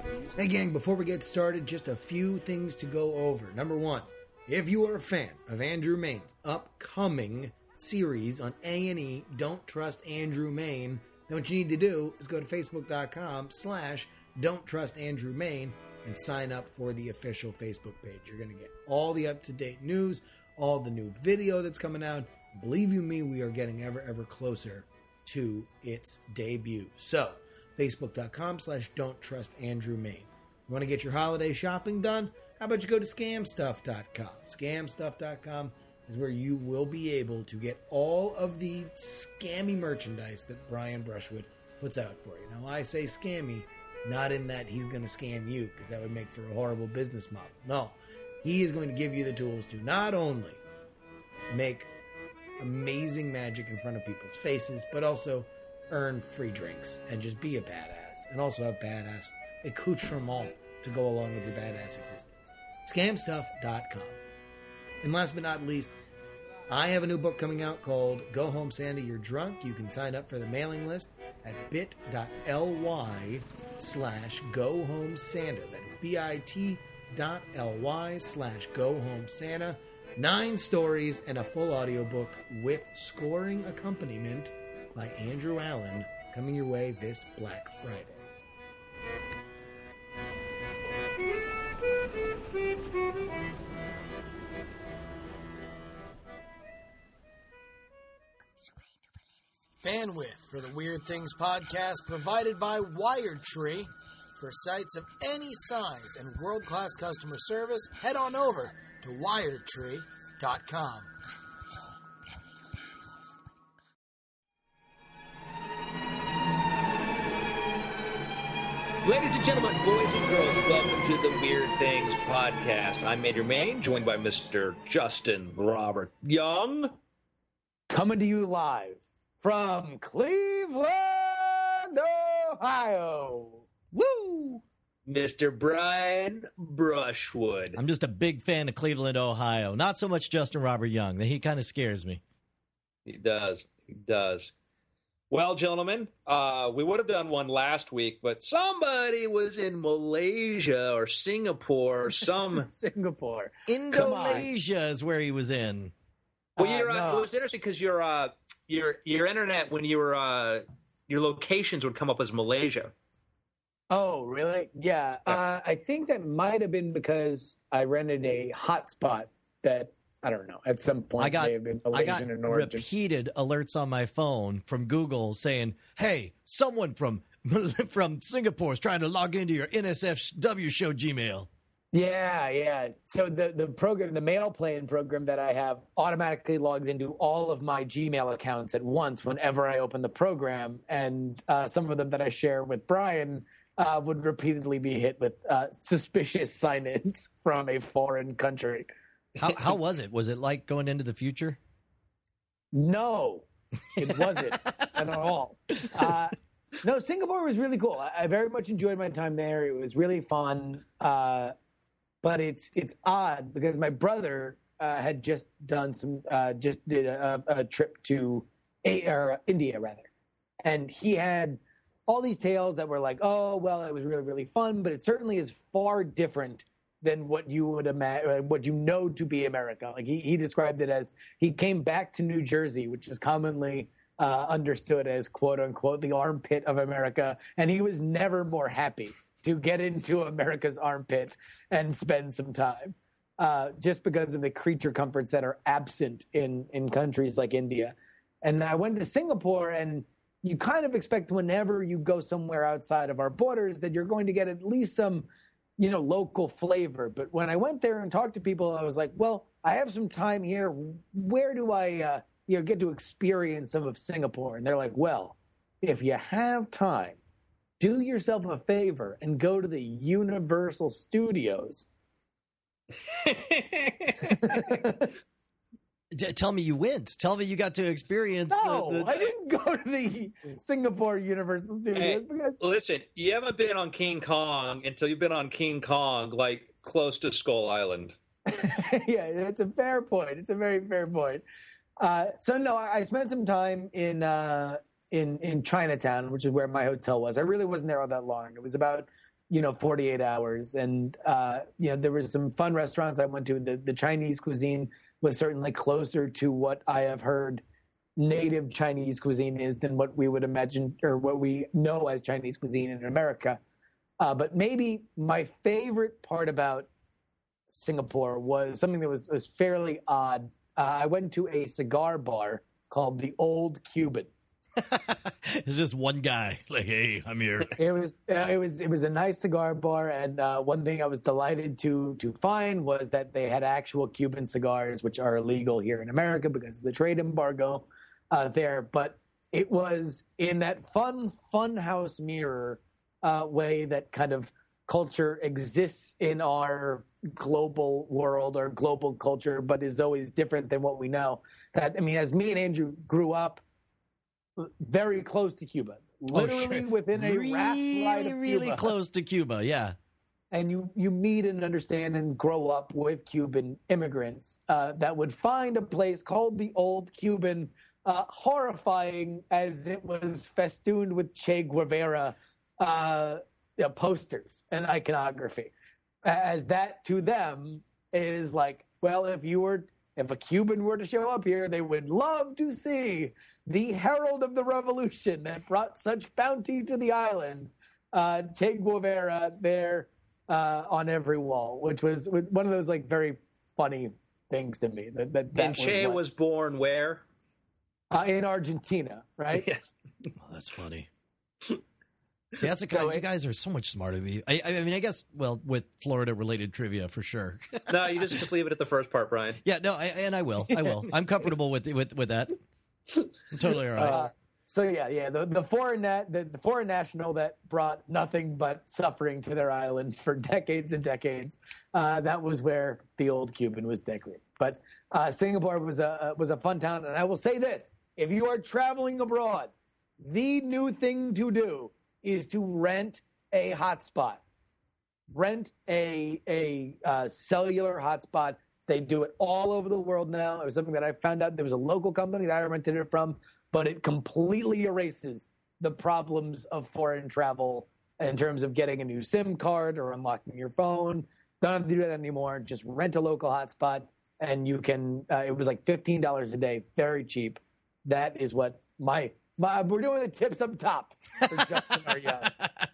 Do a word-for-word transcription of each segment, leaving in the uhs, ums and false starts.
Hey gang, before we get started, just a few things to go over. Number one, if you are a fan of Andrew Maine's upcoming series on A and E, Don't Trust Andrew Maine, then what you need to do is go to facebook.com slash Don't Trust Andrew Maine and sign up for the official Facebook page. You're going to get all the up-to-date news, all the new video that's coming out. Believe you me, we are getting ever, ever closer to its debut. So, facebook.com slash Don't Trust Andrew Maine. You want to get your holiday shopping done? How about you go to scam stuff dot com? scam stuff dot com is where you will be able to get all of the scammy merchandise that Brian Brushwood puts out for you. Now, I say scammy, not in that he's going to scam you, because that would make for a horrible business model. No, he is going to give you the tools to not only make amazing magic in front of people's faces, but also earn free drinks and just be a badass, and also have badass accoutrement to go along with your badass existence. scam stuff dot com. And last but not least, I have a new book coming out called Go Home Santa, You're Drunk. You can sign up for the mailing list at bit.ly slash go home Santa. That is bit.ly slash go home Santa. Nine stories and a full audiobook with scoring accompaniment by Andrew Allen coming your way this Black Friday. Bandwidth for the Weird Things podcast provided by WiredTree. For sites of any size and world-class customer service, head on over to wired tree dot com. Ladies and gentlemen, boys and girls, welcome to the Weird Things podcast. I'm Andrew Maine, joined by Mister Justin Robert Young. Coming to you live from Cleveland, Ohio. Woo! Mister Brian Brushwood. I'm just a big fan of Cleveland, Ohio. Not so much Justin Robert Young. He kind of scares me. He does. He does. Well, gentlemen, uh, we would have done one last week, but somebody was in Malaysia or Singapore or some... Singapore. Indonesia is where he was in. Well, you're, Uh, uh, no. it was interesting because your, uh, your, your internet, when you were... Uh, your locations would come up as Malaysia. Oh, really? Yeah. Uh, I think that might have been because I rented a hotspot that, I don't know, at some point I got, may have been I got Malaysian in origin. repeated alerts on my phone from Google saying, hey, someone from from Singapore is trying to log into your N S F W show Gmail. Yeah, yeah. So the, the program, the mail plane program that I have automatically logs into all of my Gmail accounts at once whenever I open the program. And uh, some of them that I share with Brian uh, would repeatedly be hit with uh, suspicious sign-ins from a foreign country. How, how was it? Was it like going into the future? No, it wasn't at all. Uh, no, Singapore was really cool. I, I very much enjoyed my time there. It was really fun. Uh, but it's it's odd because my brother uh, had just done some, uh, just did a, a trip to a, or India, rather. And he had all these tales that were like, oh, well, it was really, really fun. But it certainly is far different than what you would imagine, what you know to be America. Like he, he described it as he came back to New Jersey, which is commonly uh, understood as quote unquote the armpit of America, and he was never more happy to get into America's armpit and spend some time, uh, just because of the creature comforts that are absent in in countries like India. And I went to Singapore, and you kind of expect whenever you go somewhere outside of our borders that you're going to get at least some, you know, local flavor. But when I went there and talked to people, I was like, well, I have some time here. Where do I, uh, you know, get to experience some of Singapore? And they're like, well, if you have time, do yourself a favor and go to the Universal Studios. D- tell me you went. Tell me you got to experience No, the, the... I didn't go to the Singapore Universal Studios Hey, because listen, you haven't been on King Kong until you've been on King Kong, like close to Skull Island. yeah, it's a fair point. It's a very fair point. Uh, so no, I I spent some time in uh, in in Chinatown, which is where my hotel was. I really wasn't there all that long. It was about you know, forty-eight hours. And, uh, you know, there was some fun restaurants I went to. The, the Chinese cuisine was certainly closer to what I have heard native Chinese cuisine is than what we would imagine or what we know as Chinese cuisine in America. Uh, but maybe my favorite part about Singapore was something that was, was fairly odd. Uh, I went to a cigar bar called the Old Cuban. It's just one guy. Like, hey, I'm here. It was uh, it was it was a nice cigar bar, and uh, one thing I was delighted to to find was that they had actual Cuban cigars, which are illegal here in America because of the trade embargo uh, there. But it was in that fun fun house mirror uh, way that kind of culture exists in our global world or global culture, but is always different than what we know. That I mean, as me and Andrew grew up very close to Cuba, literally oh, sure. within a really, rat slide of really Cuba. close to Cuba. Yeah, and you you meet and understand and grow up with Cuban immigrants uh, that would find a place called the Old Cuban, uh, horrifying as it was festooned with Che Guevara uh, you know, posters and iconography, as that to them is like, well, if you were if a Cuban were to show up here, they would love to see the herald of the revolution that brought such bounty to the island, uh, Che Guevara, there uh, on every wall, which was one of those like very funny things to me. That, that, that and Che was, was born where? Uh, in Argentina, right? Yes. Oh, that's funny. See, that's the kind. So you it- guys are so much smarter than me. I, I mean, I guess, well, with Florida-related trivia for sure. No, you just, just leave it at the first part, Brian. Yeah, no, I, and I will. I will. I'm comfortable with with with that. I'm totally all right. Uh, so yeah, yeah, the the foreign nat, the, the foreign national that brought nothing but suffering to their island for decades and decades. Uh, that was where the Old Cuban was decorated. But uh, Singapore was a was a fun town, and I will say this: if you are traveling abroad, the new thing to do is to rent a hotspot. Rent a a uh, cellular hotspot. They do it all over the world now. It was something that I found out there was a local company that I rented it from, but it completely erases the problems of foreign travel in terms of getting a new SIM card or unlocking your phone. Don't have to do that anymore. Just rent a local hotspot, and you can. Uh, it was like fifteen dollars a day, very cheap. That is what my my. We're doing the tips up top for Justin R. Young.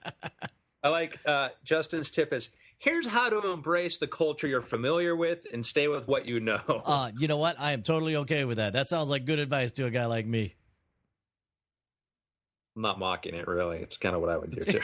I like uh, Justin's tip is, here's how to embrace the culture you're familiar with and stay with what you know. Uh, you know what? I am totally okay with that. That sounds like good advice to a guy like me. I'm not mocking it, really. It's kind of what I would do, too.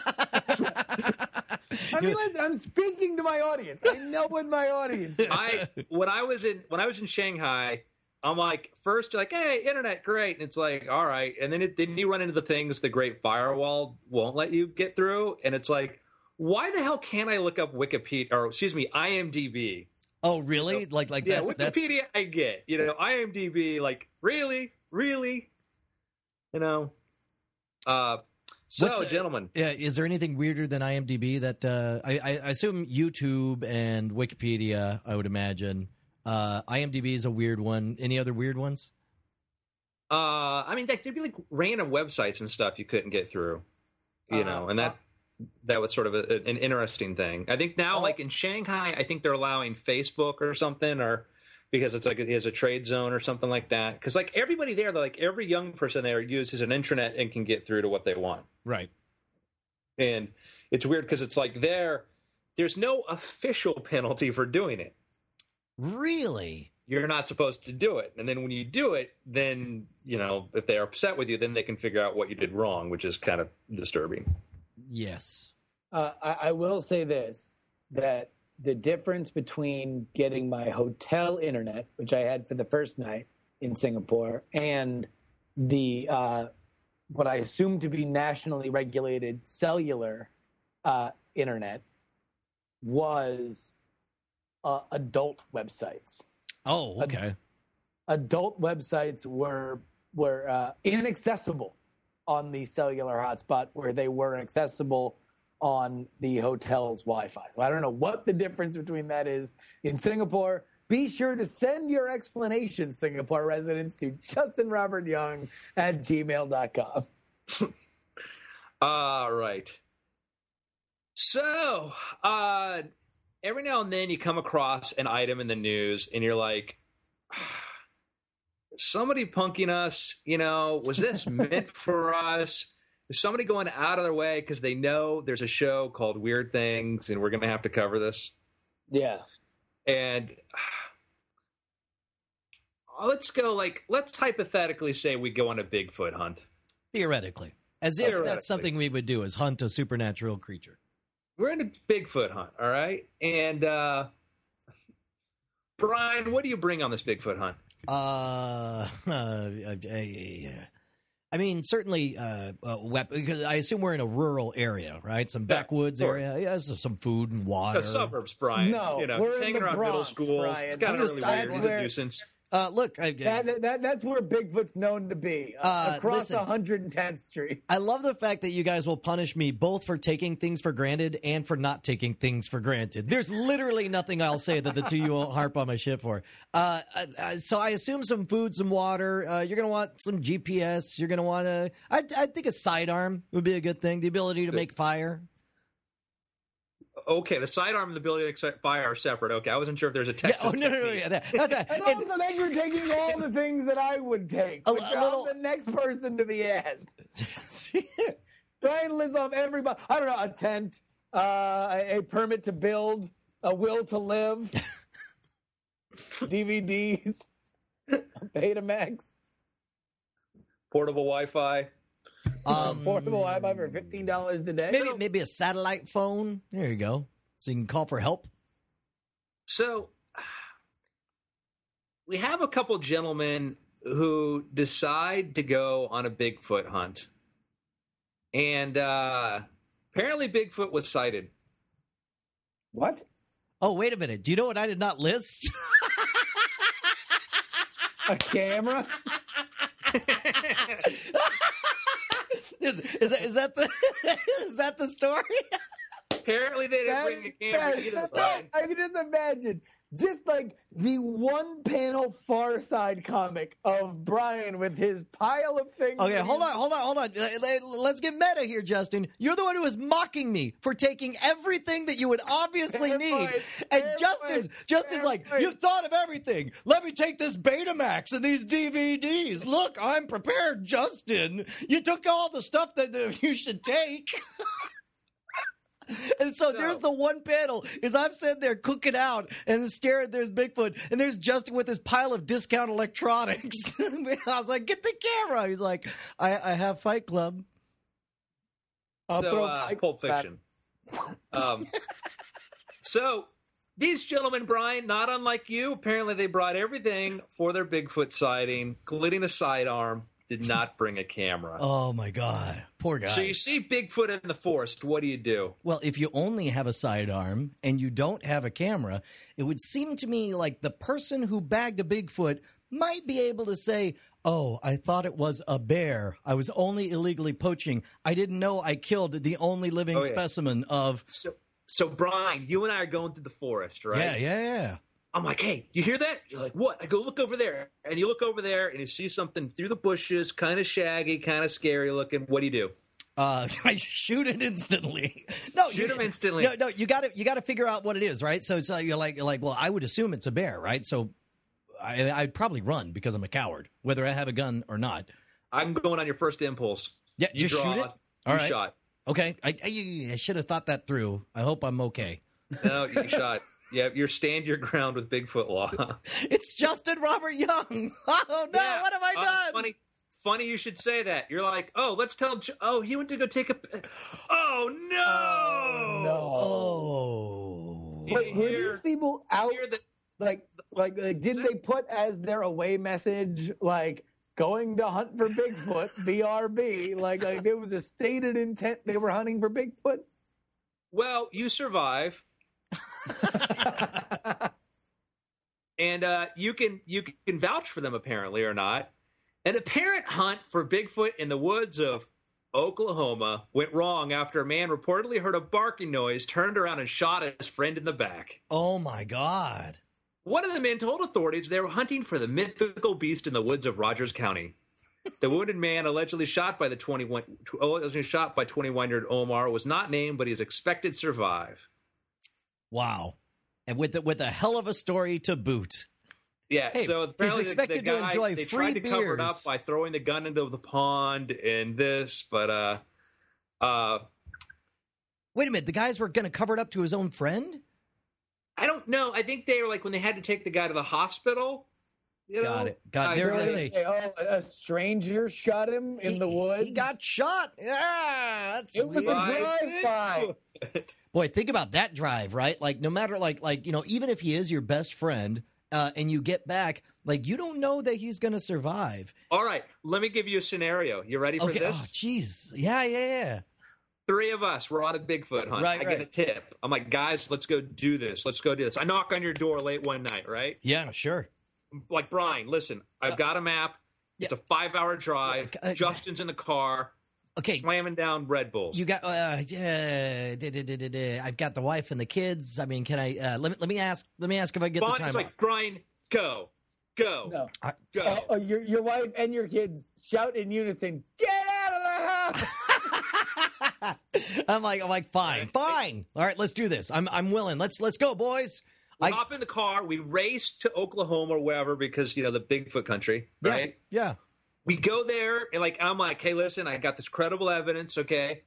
I mean, listen, I'm speaking to my audience. I know what my audience is. I when I was in when I was in Shanghai, I'm like, first you're like, hey, internet, great. And it's like, all right. And then it, then you run into the things the Great Firewall won't let you get through. And it's like, why the hell can't I look up Wikipedia or excuse me, IMDb? Oh, really? Like, like Yeah, that's Wikipedia, I get. You know, IMDb, like, really, really, you know. Uh, so, What's, uh, gentlemen, Yeah, is there anything weirder than IMDb? That uh, I, I assume YouTube and Wikipedia. I would imagine uh, IMDb is a weird one. Any other weird ones? uh, I mean, like, there'd be like random websites and stuff you couldn't get through, you Uh, know, and that that was sort of a, an interesting thing. I think now, Oh. like in Shanghai, I think they're allowing Facebook or something, or because it's like it has a trade zone or something like that. Because like everybody there, like every young person there uses an internet and can get through to what they want. Right. And it's weird because it's like there, there's no official penalty for doing it. Really? You're not supposed to do it. And then when you do it, then, you know, if they're upset with you, then they can figure out what you did wrong, which is kind of disturbing. Yes. Uh, I, I will say this, that the difference between getting my hotel internet, which I had for the first night in Singapore, and the uh, what I assume to be nationally regulated cellular uh, internet was uh, adult websites. Oh, okay. Adult websites were were uh, inaccessible on the cellular hotspot, where they were accessible on the hotel's Wi-Fi. So I don't know what the difference between that is in Singapore. Be sure to send your explanations, Singapore residents, to Justin Robert Young at gmail dot com. All right. So, uh, every now and then you come across an item in the news and you're like, somebody punking us, you know, was this meant for us? Is somebody going out of their way because they know there's a show called Weird Things and we're going to have to cover this? Yeah. And uh, let's go, like, let's hypothetically say we go on a Bigfoot hunt. Theoretically. As if Theoretically. that's something we would do, is hunt a supernatural creature. We're in a Bigfoot hunt, all right? And, uh, Brian, what do you bring on this Bigfoot hunt? Uh, uh, uh, I mean, certainly, uh, uh, weapon, because I assume we're in a rural area, right? Some backwoods sure. area. Yeah, so some food and water. The suburbs, Brian. No, you know, we're it's in hanging the around middle Bronx, schools. Brian. It's kind I'm of just- really weird. that's It's a where- nuisance. Uh, look, I, That, that, that's where Bigfoot's known to be, uh, Uh, across listen. one hundred tenth Street. I love the fact that you guys will punish me both for taking things for granted and for not taking things for granted. There's literally nothing I'll say that the two of you won't harp on my shit for. Uh, uh, so I assume some food, some water. Uh, you're going to want some G P S. You're going to want to, I, I think a sidearm would be a good thing. The ability to make fire. Okay, the sidearm and the ability to excite fire are separate. Okay, I wasn't sure if there's a Yeah, Texas oh, no, no, no. technique. Yeah, that, that's right. And And- also, then you're taking all the things that I would take. A- Which a I'm little- the next person to be asked. Brian lists off everybody. I don't know, a tent, uh, a, a permit to build, a will to live, D V Ds, a Betamax, Portable Wi-Fi. um, portable Wi-Fi for fifteen dollars a day. maybe, maybe a satellite phone. There you go. So you can call for help. So we have a couple gentlemen who decide to go on a Bigfoot hunt. And uh, apparently Bigfoot was sighted. What? Oh, wait a minute. Do you know what I did not list? A camera? is, is, that, is that the is that the story? Apparently they didn't That's- bring a camera that's- either, that's- Brian. I can just imagine, just like the one panel Far Side comic of Brian with his pile of things. Okay, that hold he's- on, hold on, hold on. Uh, let- Let's get meta here, Justin. You're the one who was mocking me for taking everything that you would obviously Fair need. point, And fair Justin's point, just fair is like, point. you've thought of everything. Let me take this Betamax and these D V Ds. Look, I'm prepared, Justin. You took all the stuff that uh, you should take. And so, So- there's the one panel is I'm sitting there cooking out and staring. There's Bigfoot and there's Justin with his pile of discount electronics. I was like, "Get the camera." He's like, "I, I have Fight Club." I'll so, throw uh, Mike Pulp back. Fiction. Um, so these gentlemen, Brian, not unlike you, apparently they brought everything for their Bigfoot sighting, including a sidearm, did not bring a camera. Oh my god, poor guy. So you see Bigfoot in the forest, what do you do? Well, if you only have a sidearm and you don't have a camera, it would seem to me like the person who bagged a Bigfoot might be able to say, "Oh, I thought it was a bear. I was only illegally poaching. I didn't know I killed the only living Oh, yeah. specimen of." So, so Brian, you and I are going through the forest, right? Yeah, yeah, yeah. I'm like, hey, you hear that? You're like, what? I go look over there. And you look over there and you see something through the bushes, kind of shaggy, kind of scary looking. What do you do? Uh, I shoot it instantly. No, Shoot you- him instantly. No, no, you got to you got to figure out what it is, right? So it's like you're like you're like, well, I would assume it's a bear, right? So I, I'd probably run because I'm a coward, whether I have a gun or not. I'm going on your first impulse. Yeah, You just draw, shoot it. You All right. shot. Okay, I, I, I should have thought that through. I hope I'm okay. No, you shot. Yeah, you're stand your ground with Bigfoot law. It's Justin Robert Young. Oh no, Yeah. what have I Uh, done? Funny, funny you should say that. You're like, oh, let's tell. Jo- oh, he went to go take a. Oh no! No. Oh. You Wait, were hear- these people out? Hear the, Like, like, like, did they put as their away message like going to hunt for Bigfoot, B R B? Like, like it was a stated intent they were hunting for Bigfoot. well, you survive, and uh, you can you can vouch for them apparently or not. An apparent hunt for Bigfoot in the woods of Oklahoma went wrong after a man reportedly heard a barking noise, turned around, and shot his friend in the back. Oh my God. One of the men told authorities they were hunting for the mythical beast in the woods of Rogers County. The wounded man, allegedly shot by the twenty-one, allegedly shot by twenty-one-year-old Omar, was not named, but he is expected to survive. Wow. And with the, with a hell of a story to boot. Yeah, Hey, so he's apparently expected the, the to guy, enjoy they free tried to cover it beers. up by throwing the gun into the pond and this, but uh, uh, Wait a minute. The guys were going to cover it up to his own friend? I don't know. I think they were like when they had to take the guy to the hospital. You Got know? it. Got it. I- They're They're gonna gonna say- say, oh, a stranger shot him in He- the woods. He got shot. Yeah, that's It was a weird. drive-by. Boy, think about that drive, right? Like, no matter, like, like you know, even if he is your best friend, uh, and you get back, like, you don't know that he's going to survive. All right, let me give you a scenario. You ready for Okay. this? Oh, jeez. Yeah, yeah, yeah. Three of us, we're on a Bigfoot hunt. Right, I right. get a tip. I'm like, guys, let's go do this. Let's go do this. I knock on your door late one night, right? Yeah, sure. Like, Brian, listen, I've got a map. It's a five-hour drive. Uh, Justin's in the car, Okay. slamming down Red Bulls. You got. Uh, uh, da, da, da, da, da. I've got the wife and the kids. I mean, can I? Uh, let me. Let me ask. Let me ask if I get the Bonnie's time. like, Brian, go, go, No. I- go. Oh, oh, your your wife and your kids shout in unison, "Get out of the house!" I'm like. I'm like. Fine. Fine. All right. Let's do this. I'm. I'm willing. Let's. Let's go, boys. We I- hop in the car. We race to Oklahoma or wherever because, you know, the Bigfoot country, right? Yeah. Yeah. We go there and like I'm like, hey, listen, I got this credible evidence, okay?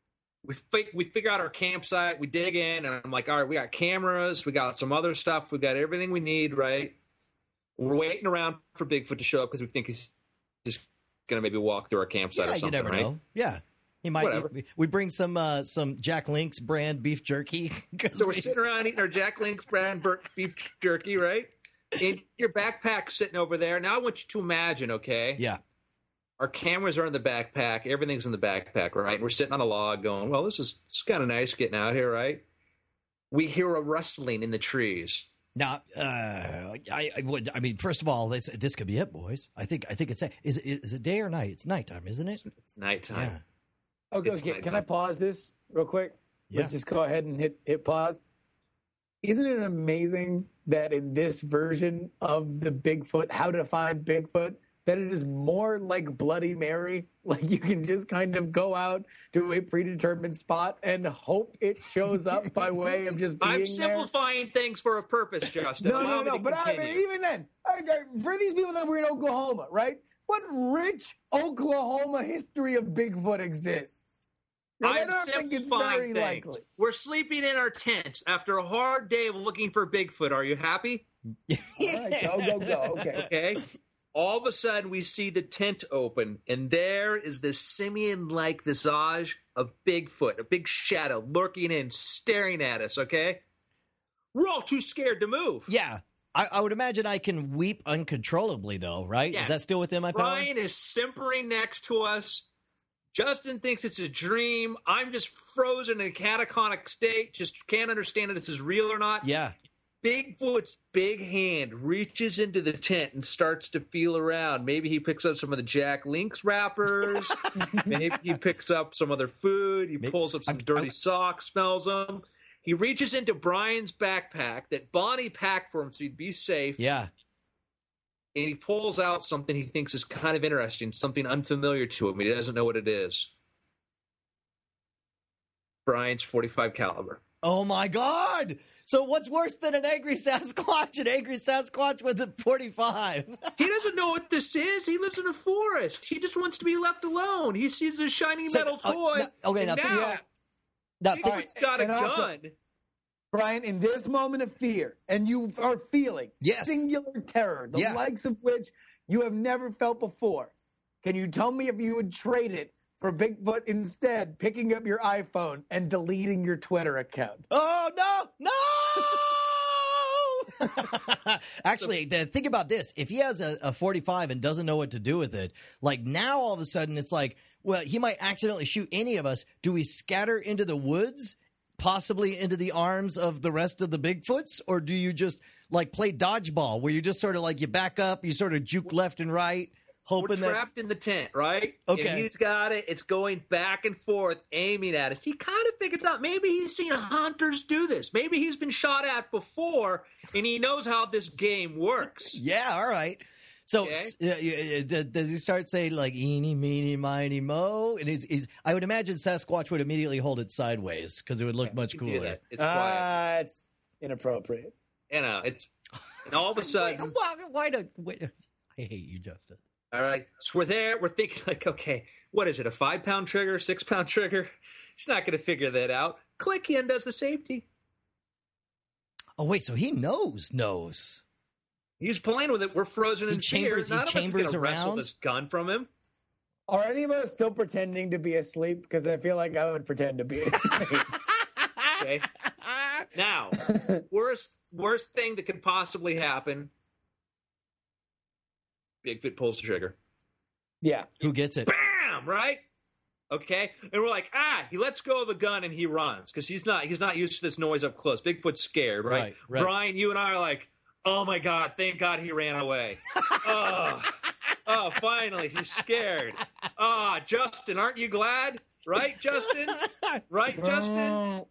We fi- we figure out our campsite, we dig in, and I'm like, all right, we got cameras, we got some other stuff, we got everything we need, right? We're waiting around for Bigfoot to show up because we think he's just gonna maybe walk through our campsite Yeah. or You something, never right? know. Yeah. He might. Whatever. We, we bring some. Uh, some Jack Link's brand beef jerky. 'Cause So we're we- sitting around eating our Jack Link's brand bur- beef jerky, right? And your backpack's sitting over there. Now I want you to imagine, okay? Yeah. Our cameras are in the backpack. Everything's in the backpack, right? And we're sitting on a log going, well, this is, this is kind of nice getting out here, right? We hear a rustling in the trees. Now, uh, I, I would. I mean, first of all, it's, this could be it, boys. I think. I think it's. Is it? Is it day or night? It's nighttime, isn't it? It's, it's nighttime. Yeah. Okay, It's okay. nighttime. Can I pause this real quick? Yeah. Let's just go ahead and hit hit pause. Isn't it amazing that in this version of the Bigfoot, How to Find Bigfoot, that it is more like Bloody Mary? Like you can just kind of go out to a predetermined spot and hope it shows up by way of just being I'm there. simplifying things for a purpose, Justin. No, Allow no, me no. to But I mean, continue. even then, I, I, for these people that were in Oklahoma, right? What rich Oklahoma history of Bigfoot exists? Like, I I'm don't think it's simplifying very things. likely. We're sleeping in our tents after a hard day of looking for Bigfoot. Are you happy? All right, go, go, go. Okay. Okay. All of a sudden, we see the tent open, and there is this simian-like visage of Bigfoot, a big shadow lurking in, staring at us, okay? We're all too scared to move. Yeah. I, I would imagine I can weep uncontrollably, though, right? Yes. Is that still within my power? Brian is simpering next to us. Justin thinks it's a dream. I'm just frozen in a catatonic state, just can't understand if this is real or not. Yeah. Bigfoot's big hand reaches into the tent and starts to feel around. Maybe he picks up some of the Jack Link's wrappers. Maybe he picks up some other food. He Maybe- pulls up some I'm- dirty I'm- socks, smells them. He reaches into Brian's backpack that Bonnie packed for him so he'd be safe. Yeah. And he pulls out something he thinks is kind of interesting, something unfamiliar to him. He doesn't know what it is. Brian's forty-five caliber. Oh my God! So what's worse than an angry Sasquatch? An angry Sasquatch with a forty-five. He doesn't know what this is. He lives in a forest. He just wants to be left alone. He sees a shiny So, metal uh, toy. no- okay, and now now, think- Yeah. Now, Bigfoot's right, got a and also- gun. Brian, in this moment of fear, and you are feeling Yes. singular terror, the Yeah. likes of which you have never felt before, can you tell me if you would trade it for Bigfoot instead picking up your iPhone and deleting your Twitter account? oh no, no! Actually, the, think about this: if he has a, a forty-five and doesn't know what to do with it, like now all of a sudden it's like, well, he might accidentally shoot any of us. Do we scatter into the woods? Possibly into the arms of the rest of the Bigfoots, or do you just like play dodgeball where you just sort of like you back up, you sort of juke left and right, We're hoping that trapped in the tent, right? Okay. And he's got it. It's going back and forth, aiming at us. He kind of figures out maybe he's seen hunters do this. Maybe he's been shot at before, and he knows how this game works. yeah, all right. So Okay. s- yeah, yeah, d- does he start saying like "eeny, meeny, miny, mo"? And he's, he's I would imagine Sasquatch would immediately hold it sideways because it would look much You can do cooler. that. It's quiet. Ah, it's inappropriate. You know, it's and all of a sudden, why, why don't? Wait, I hate you, Justin. all right. So we're there. We're thinking like, okay, what is it? A five pound trigger, six pound trigger? He's not going to figure that out. Click, he undoes the safety. Oh wait, so he knows knows. He's playing with it. We're frozen He in chambers- fear. he None of us is chambers going to wrestle around? this gun from him. Are any of us still pretending to be asleep? Because I feel like I would pretend to be asleep. Okay. Now, worst worst thing that could possibly happen. Bigfoot pulls the trigger. Yeah. Who gets it? Bam! Right? Okay. And we're like, ah, he lets go of the gun and he runs because he's not he's not used to this noise up close. Bigfoot's scared, right? Right, right. Brian, you and I are like, oh my God, thank God he ran away. oh, oh, finally, he's scared. Ah, Justin, aren't you glad? Right, Justin? Right, Justin?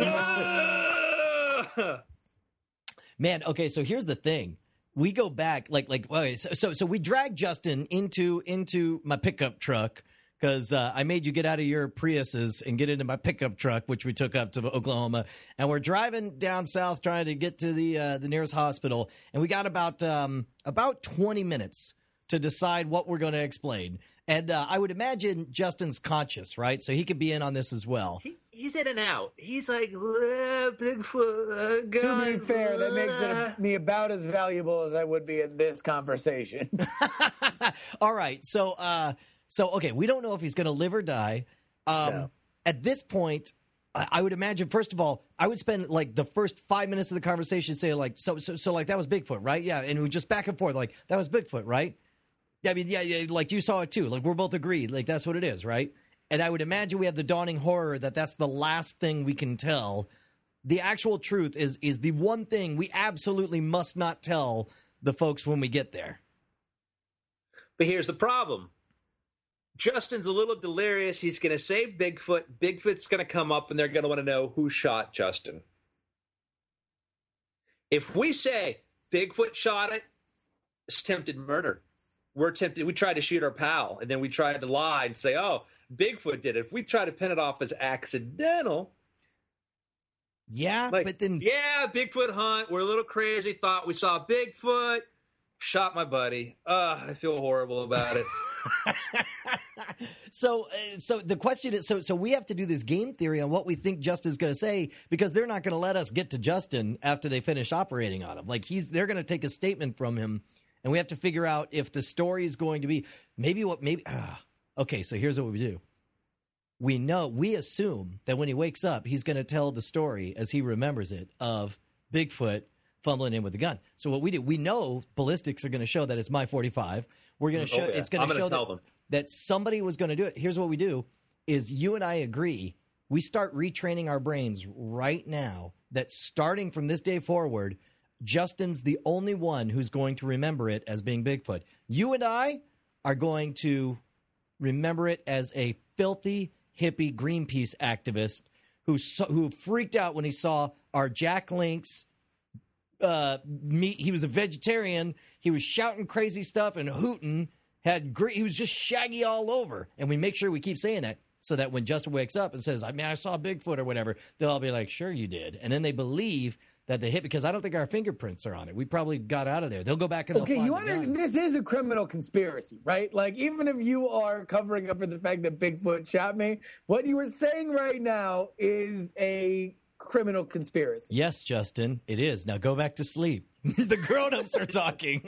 Ah! Man, okay, so here's the thing. We go back like like okay, so so, so we drag Justin into into my pickup truck because uh, I made you get out of your Priuses and get into my pickup truck, which we took up to Oklahoma, and we're driving down south trying to get to the uh, the nearest hospital, and we got about um, about twenty minutes to decide what we're going to explain. And uh, I would imagine Justin's conscious, right? So he could be in on this as well. He, he's in and out. He's like, "Uh, Bigfoot, uh, To gun, be fair, that makes uh." it me about as valuable as I would be in this conversation. All right. So, uh, so okay, we don't know if he's going to live or die. Um, No. At this point, I, I would imagine. First of all, I would spend like the first five minutes of the conversation saying like, so, so, so, like that was Bigfoot, right? Yeah, and we just back and forth, like that was Bigfoot, right? Yeah, I mean, yeah, yeah, like you saw it too. Like we're both agreed, like that's what it is, right? And I would imagine we have the dawning horror that that's the last thing we can tell. The actual truth is is the one thing we absolutely must not tell the folks when we get there. But here's the problem. Justin's a little delirious. He's going to say Bigfoot. Bigfoot's going to come up and they're going to want to know who shot Justin. If we say Bigfoot shot it, it's attempted murder. We're tempted. We tried to shoot our pal, and then we tried to lie and say, "Oh, Bigfoot did it." If we try to pin it off as accidental, Yeah, like, but then yeah, Bigfoot hunt. We're a little crazy. Thought we saw Bigfoot. Shot my buddy. Uh, I feel horrible about it. so uh, so the question is so so we have to do this game theory on what we think Justin's going to say because they're not going to let us get to Justin after they finish operating on him. Like he's they're going to take a statement from him. And we have to figure out if the story is going to be maybe what maybe. Ah, okay, so here's what we do. We know, we assume that when he wakes up, he's going to tell the story as he remembers it of Bigfoot fumbling in with the gun. So what we do, we know ballistics are going to show that it's my forty-five. We're going to show, Oh, yeah. it's going I'm to gonna show tell that, them. that somebody was going to do it. Here's what we do is you and I agree. We start retraining our brains right now that starting from this day forward, Justin's the only one who's going to remember it as being Bigfoot. You and I are going to remember it as a filthy hippie Greenpeace activist who saw, who freaked out when he saw our Jack Link's uh, meat. He was a vegetarian. He was shouting crazy stuff and hooting. Had gre- he was just shaggy all over. And we make sure we keep saying that so that when Justin wakes up and says, "I mean, I saw Bigfoot" or whatever, they'll all be like, "Sure, you did." And then they believe that they hit because I don't think our fingerprints are on it. We probably got out of there. They'll go back and they'll Okay, find you the under, gun. this is a criminal conspiracy, right? Like, even if you are covering up for the fact that Bigfoot shot me, what you are saying right now is a criminal conspiracy. Yes, Justin, it is. Now go back to sleep. The grown-ups are talking.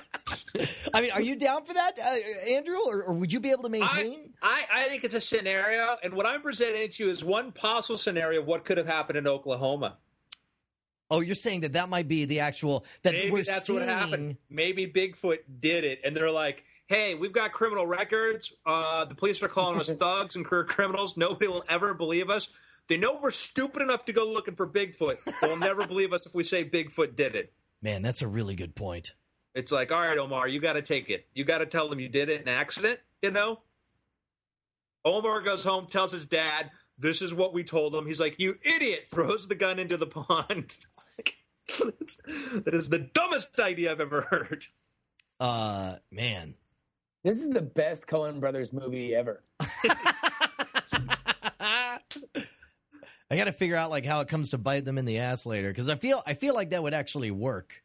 I mean, are you down for that, uh, Andrew, or, or would you be able to maintain? I, I, I think it's a scenario, and what I'm presenting to you is one possible scenario of what could have happened in Oklahoma. Oh, you're saying that that might be the actual that Maybe we're that's seeing. what happened. Maybe Bigfoot did it, and they're like, "Hey, we've got criminal records. Uh, the police are calling us thugs and career criminals. Nobody will ever believe us. They know we're stupid enough to go looking for Bigfoot. They'll never believe us if we say Bigfoot did it." Man, that's a really good point. It's like, all right, Omar, you got to take it. You got to tell them you did it in an accident, you know? Omar goes home, tells his dad, "This is what we told him." He's like, "You idiot," throws the gun into the pond. It's like, that is the dumbest idea I've ever heard. Uh, man. This is the best Coen Brothers movie ever. I got to figure out like how it comes to bite them in the ass later, because I feel I feel like that would actually work,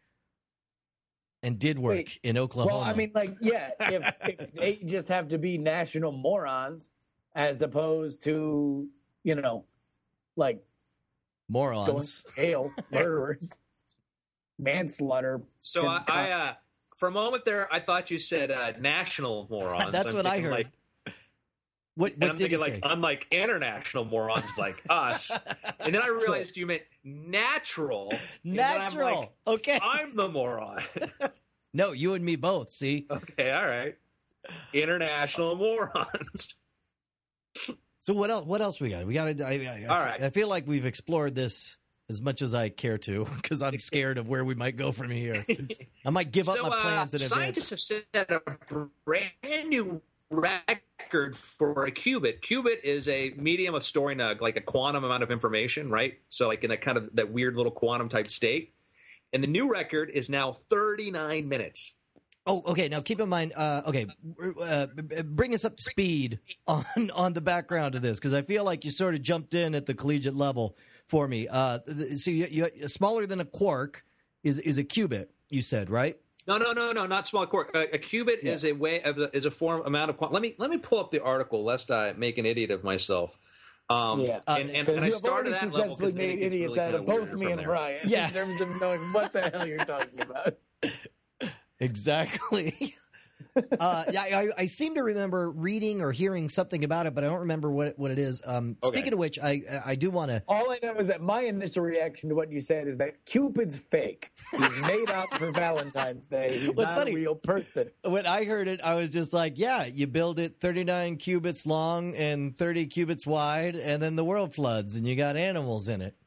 and did work Wait, in Oklahoma. Well, I mean, like, yeah, if, if they just have to be national morons as opposed to, you know, like going morons. to jail, murderers, manslaughter. So I, con- I uh, for a moment there, I thought you said uh, national morons. That's I'm what I thinking, heard. Like, What, and what I'm did thinking you like say? unlike international morons like us. And then I realized you meant natural. And then I'm Natural. like, Okay. I'm the moron. No, you and me both. See. Okay, all right. International morons. So what else? What else we got? We got to. I, I, All right. I feel like we've explored this as much as I care to, because I'm scared of where we might go from here. I might give up so, my plans uh, in advance. scientists have set a brand new record for a qubit. Qubit is a medium of storing a, like a quantum amount of information, right? So like in that kind of that weird little quantum type state. And the new record is now thirty-nine minutes. Oh, okay. Now keep in mind. Uh, okay, uh, bring us up to speed on on the background of this, because I feel like you sort of jumped in at the collegiate level for me. Uh, so you, you, smaller than a quark is is a qubit. You said, right? No, no, no, no, not small quark. A, a qubit Yeah. is a way of is a form amount of quantum. Let me let me pull up the article lest I make an idiot of myself. Um, Yeah, and, and, and because I you have started already that level successfully because then it made gets idiots really out of kinda both weirder me from and there. Brian Yeah. in terms of knowing what the hell you're talking about. Exactly. uh, yeah, I, I seem to remember reading or hearing something about it, but I don't remember what what it is. Um, Okay. Speaking of which, I I do want to. All I know is that my initial reaction to what you said is that Cupid's fake. He's made up for Valentine's Day. He's What's not funny- a real person. When I heard it, I was just like, "Yeah, you build it thirty-nine cubits long and thirty cubits wide, and then the world floods, and you got animals in it."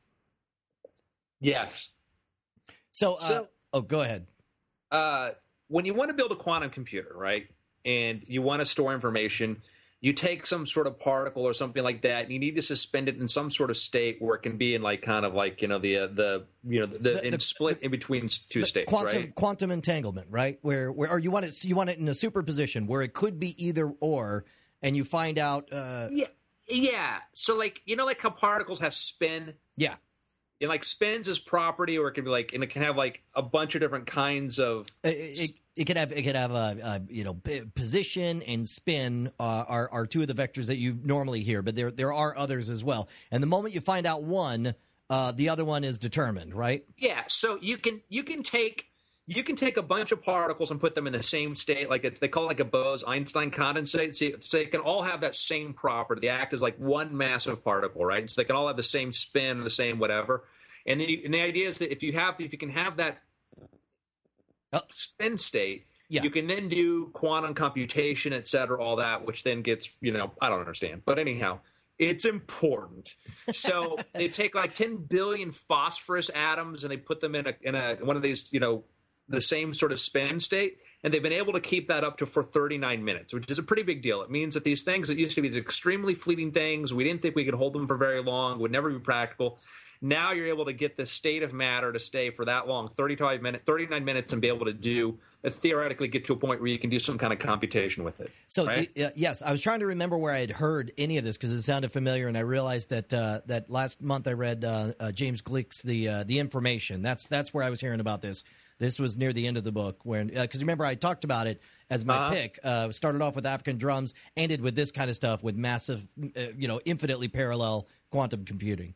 Yes. So, uh, So- oh, go ahead. Uh, when you want to build a quantum computer, right, and you want to store information, you take some sort of particle or something like that, and you need to suspend it in some sort of state where it can be in like kind of like you know the uh, the you know the, The- and the- split in between s- two The states, quantum right? quantum entanglement, right? Where where or you want it you want it in a superposition where it could be either or, and you find out. Uh, Yeah, yeah. So like you know like how particles have spin. yeah. And like spins is property, or it can be like, and it can have like a bunch of different kinds of. It, it, it could have it could have a, a you know p- position and spin uh, are are two of the vectors that you normally hear, but there there are others as well. And the moment you find out one, uh, the other one is determined, right? Yeah, so you can you can take you can take a bunch of particles and put them in the same state, like it's, they call it like a Bose-Einstein condensate. So, you, so they can all have that same property. They act as like one massive particle, right? So they can all have the same spin, the same whatever. And then you, and the idea is that if you have if you can have that Oh. spin state, Yeah. you can then do quantum computation, et cetera, all that, which then gets, you know, I don't understand. But anyhow, it's important. So they take like ten billion phosphorus atoms and they put them in a in a one of these, you know, the same sort of spin state, and they've been able to keep that up to for thirty-nine minutes, which is a pretty big deal. It means that these things that used to be these extremely fleeting things, we didn't think we could hold them for very long, would never be practical. Now you're able to get the state of matter to stay for that long, thirty-five minutes, thirty-nine minutes, and be able to do uh, theoretically get to a point where you can do some kind of computation with it. So right? the, uh, yes, I was trying to remember where I had heard any of this because it sounded familiar, and I realized that uh, that last month I read uh, uh, James Gleick's the uh, the Information. That's that's where I was hearing about this. This was near the end of the book when because uh, remember I talked about it as my Uh-huh. pick. Uh, started off with African drums, ended with this kind of stuff with massive, uh, you know, infinitely parallel quantum computing.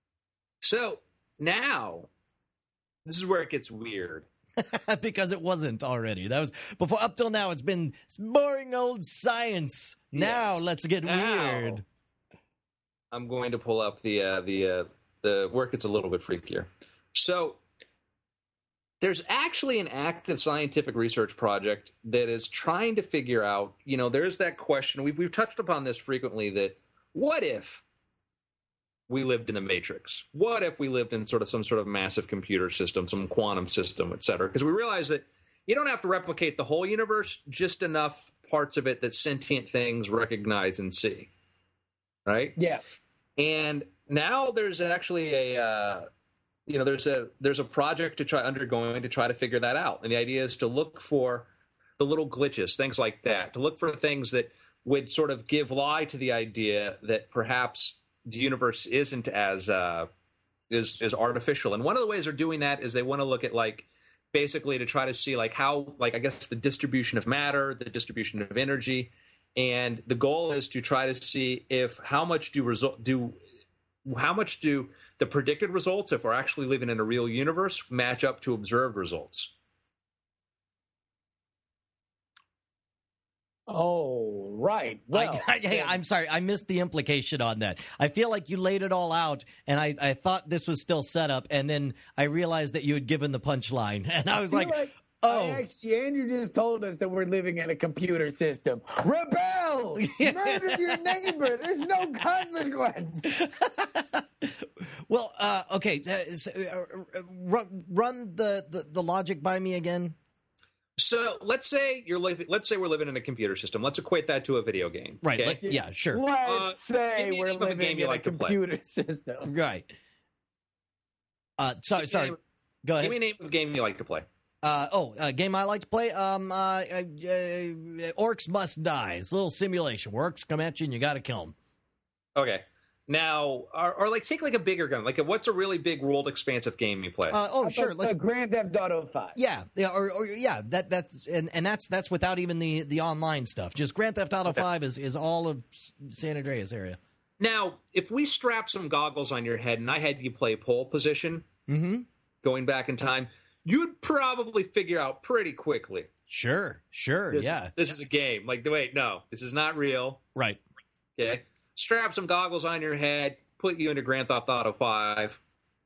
So now this is where it gets weird. Because it wasn't already. That was before. Up till now, it's been boring old science. Now Yes. let's get Now, weird. I'm going to pull up the uh, the uh, the work. It's a little bit freakier. So there's actually an active scientific research project that is trying to figure out. You know, there's that question we've we've touched upon this frequently. That what if we lived in the Matrix? What if we lived in sort of some sort of massive computer system, some quantum system, et cetera? Because we realize that you don't have to replicate the whole universe, just enough parts of it that sentient things recognize and see. Right? Yeah. And now there's actually a, uh, you know, there's a there's a project to try undergoing to try to figure that out. And the idea is to look for the little glitches, things like that, to look for things that would sort of give lie to the idea that perhaps the universe isn't as uh, is is artificial. And one of the ways they're doing that is they want to look at like basically to try to see like how like I guess the distribution of matter, the distribution of energy, and the goal is to try to see if how much do result do how much do the predicted results, if we're actually living in a real universe, match up to observed results. Oh, right. Well, I, I, hey, I'm sorry. I missed the implication on that. I feel like you laid it all out, and I, I thought this was still set up, and then I realized that you had given the punchline, and I was I like, like oh. I actually, Andrew just told us that we're living in a computer system. Rebel! Murder your neighbor. There's no consequence. Well, uh, okay. Uh, so, uh, run run the, the, the logic by me again. So let's say you're living. Let's say we're living in a computer system. Let's equate that to a video game. Right. Okay? Like, yeah. Sure. Let's Uh, say give me a we're name of a living game you in like a to play. computer system. Right. Uh, sorry. Sorry. Name- Go ahead. Give me a name of a game you like to play. Uh, oh, a game I like to play. Um, uh, uh, uh, Orcs Must Die. It's a little simulation. Orcs come at you and you got to kill them. Okay. Now, or, or like take like a bigger gun. Like, a, what's a really big world expansive game you play? Uh, oh, How sure. about, Let's. uh, Grand Theft Auto five. Yeah, yeah, or, or yeah, that that's and, and that's that's without even the the online stuff. Just Grand Theft Auto Okay. Five is is all of San Andreas area. Now, if we strap some goggles on your head and I had you play pole position, Mm-hmm. going back in time, you'd probably figure out pretty quickly. Sure, sure, This, yeah, this is a game. Like, wait, no, this is not real. right. Okay, strap some goggles on your head, put you into Grand Theft Auto Five.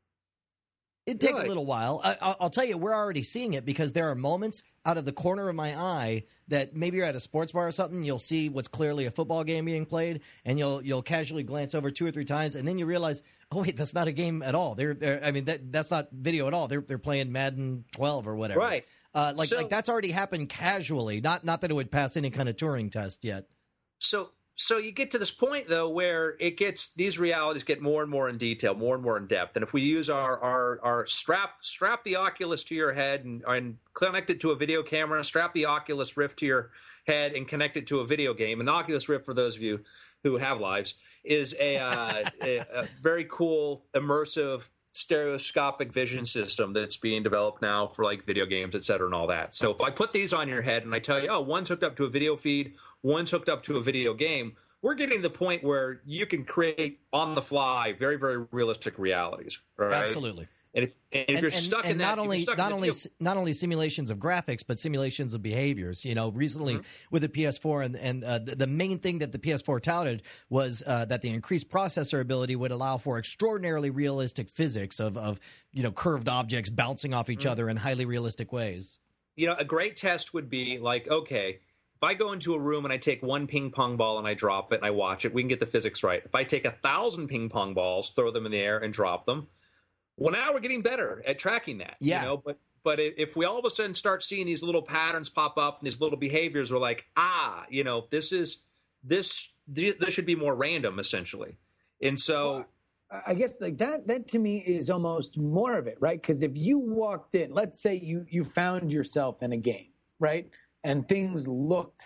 It'd take Really? a little while. I, I'll I'll tell you, we're already seeing it because there are moments out of the corner of my eye that maybe you're at a sports bar or something. You'll see what's clearly a football game being played, and you'll you'll casually glance over two or three times, and then you realize, oh wait, that's not a game at all. They're, they're I mean, that that's not video at all. They're they're playing Madden twelve or whatever. Right. Uh, like So- like that's already happened casually. Not not that it would pass any kind of Turing test yet. So, so you get to this point though where it gets these realities get more and more in detail, more and more in depth. And if we use our our, our strap strap the Oculus to your head and, and connect it to a video camera, strap the Oculus Rift to your head and connect it to a video game. An Oculus Rift, for those of you who have lives, is a, uh, a, a very cool immersive stereoscopic vision system that's being developed now for like video games, et cetera, and all that. So if I put these on your head and I tell you, oh, one's hooked up to a video feed, one's hooked up to a video game, we're getting to the point where you can create on the fly very, very realistic realities. Right? Absolutely. And if, and if And, you're and- stuck and in that, not if you're only stuck in not the only video- not only simulations of graphics, but simulations of behaviors. You know, recently Mm-hmm. with the P S four, and and uh, the, the main thing that the P S four touted was uh, that the increased processor ability would allow for extraordinarily realistic physics of of you know curved objects bouncing off each Mm-hmm. other in highly realistic ways. you know, a great test would be like, okay, if I go into a room and I take one ping pong ball and I drop it and I watch it, we can get the physics right. If I take a thousand ping pong balls, throw them in the air and drop them, well, now we're getting better at tracking that. Yeah. You know, but but if we all of a sudden start seeing these little patterns pop up and these little behaviors, we're like, ah, you know, this is this this should be more random, essentially. And so. Well, I guess like that that to me is almost more of it, right? Because if you walked in, let's say you you found yourself in a game, right? And things looked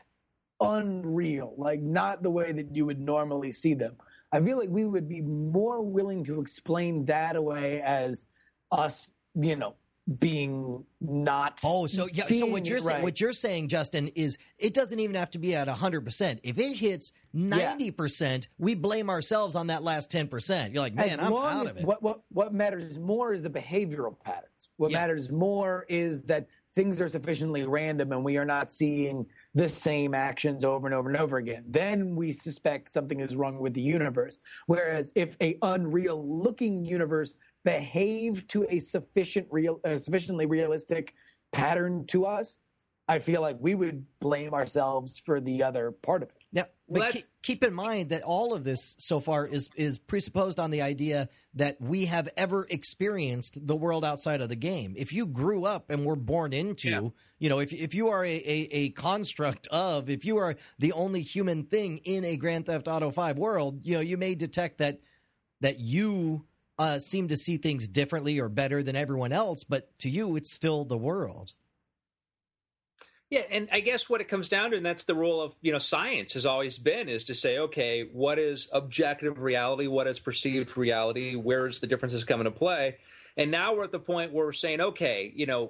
unreal, like not the way that you would normally see them. I feel like we would be more willing to explain that away as us, you know, being not. Oh, so yeah. So seeing what you're it saying, right. what you're saying, Justin, is it doesn't even have to be at hundred percent. If it hits ninety percent, we blame ourselves on that last ten percent. You're like, man, As I'm long out as of it. What, what what matters more is the behavioral patterns. What Yeah. matters more is that things are sufficiently random and we are not seeing the same actions over and over and over again. Then we suspect something is wrong with the universe. Whereas if a unreal looking universe behaved to a sufficient real uh, sufficiently realistic pattern to us, I feel like we would blame ourselves for the other part of it. Yeah, but Let's- keep, keep in mind that all of this so far is is presupposed on the idea that we have ever experienced the world outside of the game. If you grew up and were born into, Yeah. you know, if if you are a, a, a construct of, if you are the only human thing in a Grand Theft Auto five world, you know, you may detect that that you uh, seem to see things differently or better than everyone else, but to you, it's still the world. Yeah, and I guess what it comes down to, and that's the role of, you know, science has always been, is to say, okay, what is objective reality? What is perceived reality? Where is the differences come into play? And now we're at the point where we're saying, okay, you know,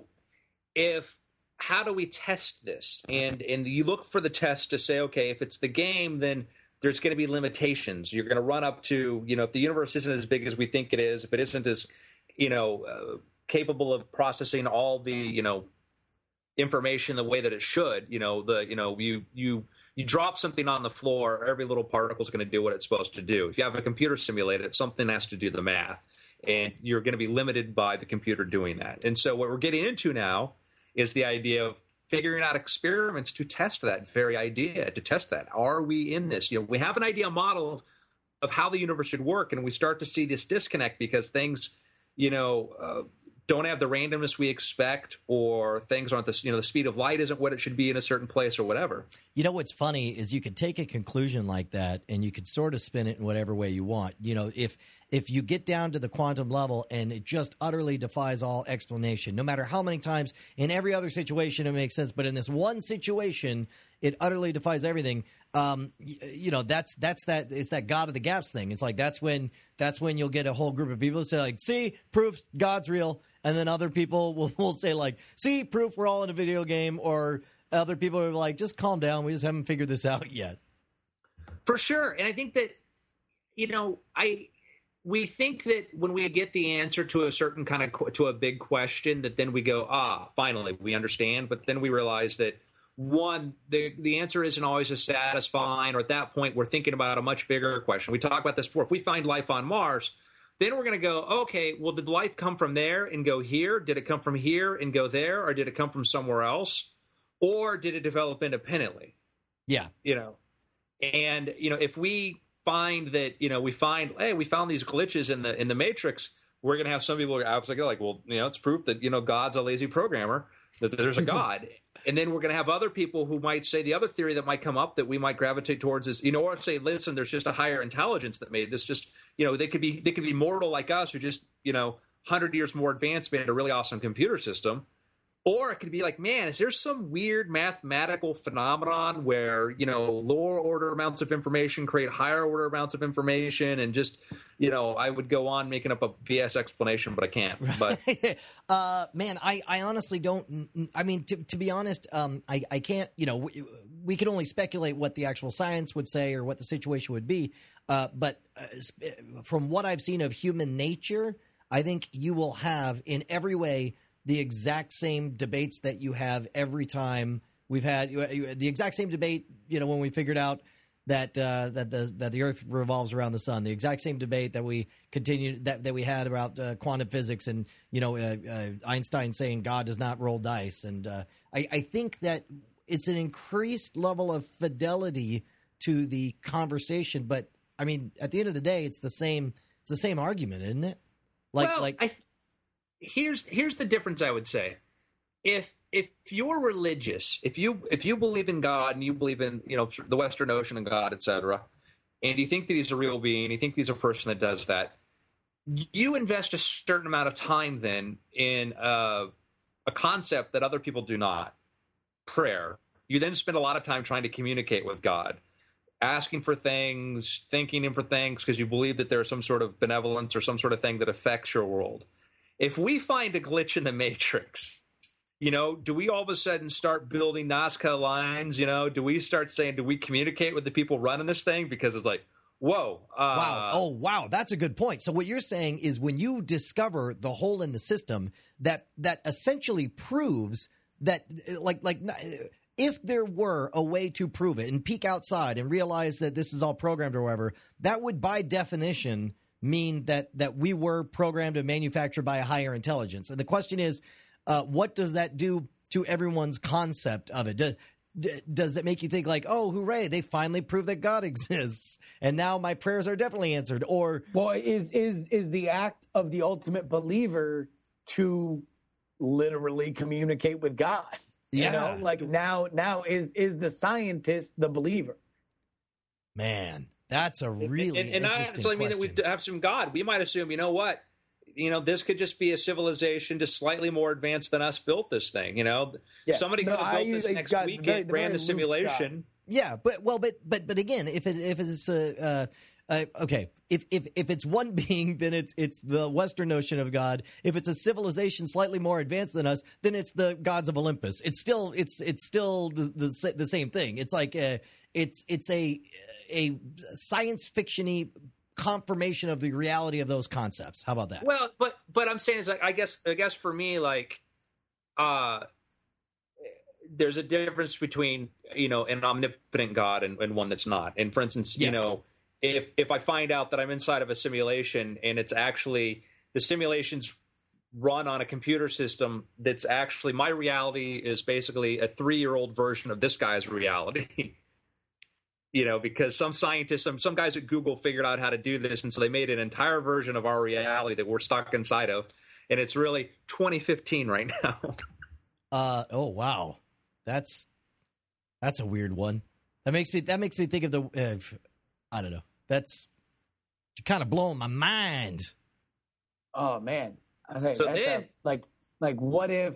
if how do we test this? And and you look for the test to say, okay, if it's the game, then there's going to be limitations. You're going to run up to, you know, if the universe isn't as big as we think it is, if it isn't as, you know, uh, capable of processing all the, you know, information the way that it should, you know, the, you know, you, you, you drop something on the floor, every little particle is going to do what it's supposed to do. If you have a computer simulated, something has to do the math, and you're going to be limited by the computer doing that. And so what we're getting into now is the idea of figuring out experiments to test that very idea, to test that. Are we in this? You know, we have an idea model of, of how the universe should work, and we start to see this disconnect because things, you know, uh, don't have the randomness we expect, or things aren't the, you know, the speed of light isn't what it should be in a certain place or whatever. You know, what's funny is you could take a conclusion like that and you could sort of spin it in whatever way you want. You know, if if you get down to the quantum level and it just utterly defies all explanation, no matter how many times in every other situation it makes sense, but in this one situation it utterly defies everything. Um, you, you know, that's that's that it's that God of the gaps thing. It's like that's when that's when you'll get a whole group of people who say like, see, proof God's real, and then other people will, will say like, see, proof we're all in a video game, or other people are like, just calm down, we just haven't figured this out yet. For sure. And I think that, you know, I we think that when we get the answer to a certain kind of to a big question, that then we go, ah, finally we understand. But then we realize that, one, the the answer isn't always as satisfying, or at that point we're thinking about a much bigger question. We talked about this before. If we find life on Mars, then we're going to go, okay, well, did life come from there and go here? Did it come from here and go there? Or did it come from somewhere else? Or did it develop independently? Yeah. You know, and, you know, if we find that, you know, we find, hey, we found these glitches in the in the Matrix, we're going to have some people like, like, well, you know, it's proof that, you know, God's a lazy programmer, that there's a God. And then we're going to have other people who might say the other theory that might come up that we might gravitate towards is, you know, or say, listen, there's just a higher intelligence that made this. Just, you know, they could be they could be mortal like us, who just, you know, one hundred years more advanced, made a really awesome computer system. Or it could be like, man, is there some weird mathematical phenomenon where, you know, lower order amounts of information create higher order amounts of information, and just, you know, I would go on making up a B S explanation, but I can't. But uh, man, I, I honestly don't. I mean, to, to be honest, um, I, I can't. You know, we, we can only speculate what the actual science would say or what the situation would be. Uh, but uh, from what I've seen of human nature, I think you will have in every way the exact same debates that you have every time we've had the exact same debate, you know, when we figured out that uh, that the that the Earth revolves around the sun, the exact same debate that we continue that, that we had about uh, quantum physics, and, you know, uh, uh, Einstein saying God does not roll dice. And uh, I, I think that it's an increased level of fidelity to the conversation. But I mean, at the end of the day, it's the same. It's the same argument, isn't it? Like, well, like. I th- Here's here's the difference, I would say. If if you're religious, if you if you believe in God and you believe in, you know, the Western Ocean and God, et cetera, and you think that he's a real being, you think he's a person that does that, you invest a certain amount of time then in uh, a concept that other people do not, prayer. You then spend a lot of time trying to communicate with God, asking for things, thanking him for things, because you believe that there's some sort of benevolence or some sort of thing that affects your world. If we find a glitch in the Matrix, you know, do we all of a sudden start building Nazca lines? You know, do we start saying, do we communicate with the people running this thing? Because it's like, whoa. Uh, wow. Oh, wow. That's a good point. So what you're saying is when you discover the hole in the system, that that essentially proves that, like, like if there were a way to prove it and peek outside and realize that this is all programmed or whatever, that would by definition mean that that we were programmed and manufactured by a higher intelligence. And the question is, uh, what does that do to everyone's concept of it? Does, d- does it make you think like, oh, hooray, they finally proved that God exists, and now my prayers are definitely answered? Or, well, is is is the act of the ultimate believer to literally communicate with God? You yeah. know, like now now is is the scientist the believer? Man. That's a really and, and interesting not, so I mean question. that we have some God. We might assume, you know what, you know, this could just be a civilization just slightly more advanced than us built this thing. You know, Yeah. somebody No, could have I built this usually next got weekend, very- the ran very the loose simulation. Yeah, but well, but but but again, if it if it's uh, uh, uh, okay, if if if it's one being, then it's it's the Western notion of God. If it's a civilization slightly more advanced than us, then it's the gods of Olympus. It's still it's it's still the the, sa- the same thing. It's like a, it's it's a a science fiction-y confirmation of the reality of those concepts. How about that? Well, but but I'm saying is like I guess I guess for me like, uh, there's a difference between you know an omnipotent God and, and one that's not. And for instance, you Yes. know, if if I find out that I'm inside of a simulation and it's actually the simulation's run on a computer system that's actually my reality is basically a three year old version of this guy's reality. You know, because some scientists, some some guys at Google figured out how to do this, and so they made an entire version of our reality that we're stuck inside of, and it's really twenty fifteen right now. Uh oh wow, that's that's a weird one. That makes me that makes me think of the uh, I don't know. That's kind of blowing my mind. Oh man. Okay. So that's then- a, like like what if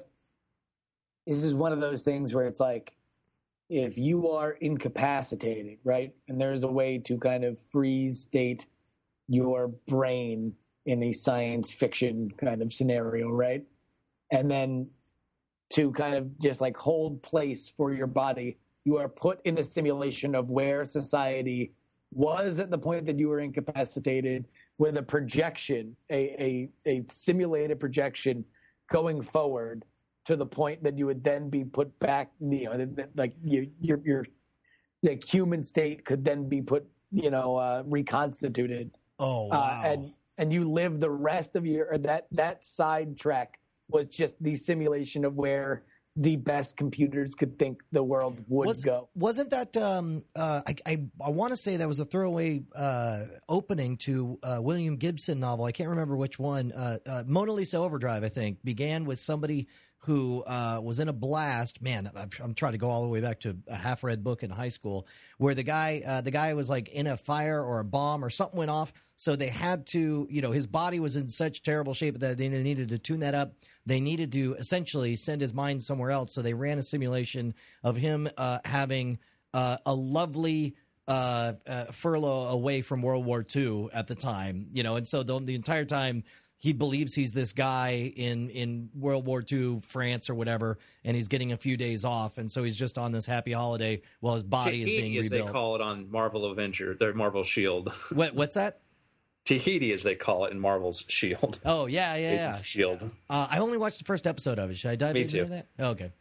this is one of those things where it's like if you are incapacitated, right? And there's a way to kind of freeze state your brain in a science fiction kind of scenario, right? And then to kind of just like hold place for your body, you are put in a simulation of where society was at the point that you were incapacitated with a projection, a, a, a simulated projection going forward to the point that you would then be put back, you know, that- that, like you, your, your, the human state could then be put, you know, uh, reconstituted. Oh Uh, wow. and, and you live the rest of your, or that, that side track was just the simulation of where the best computers could think the world would Was, go. Wasn't that um, uh, I I, I want to say that was a throwaway uh, opening to a William Gibson novel. I can't remember which one. Uh, uh, Mona Lisa Overdrive, I think, began with somebody who uh, was in a blast. Man, I'm, I'm trying to go all the way back to a half-read book in high school where the guy uh, the guy was like in a fire or a bomb or something went off. So they had to, you know, his body was in such terrible shape that they needed to tune that up. They needed to essentially send his mind somewhere else. So they ran a simulation of him uh, having uh, a lovely uh, uh, furlough away from World War Two at the time, you know, and so the, the entire time he believes he's this guy in, in World War Two France or whatever, and he's getting a few days off. And so he's just on this happy holiday while his body is being Tahiti, as rebuilt. they call it on Marvel Avenger, their Marvel Shield. What, what's that? Tahiti, as they call it in Marvel's Shield. Oh, yeah, yeah, yeah. Agents of Shield. Uh, I only watched the first episode of it. Should I dive Me into too. that? Oh, okay.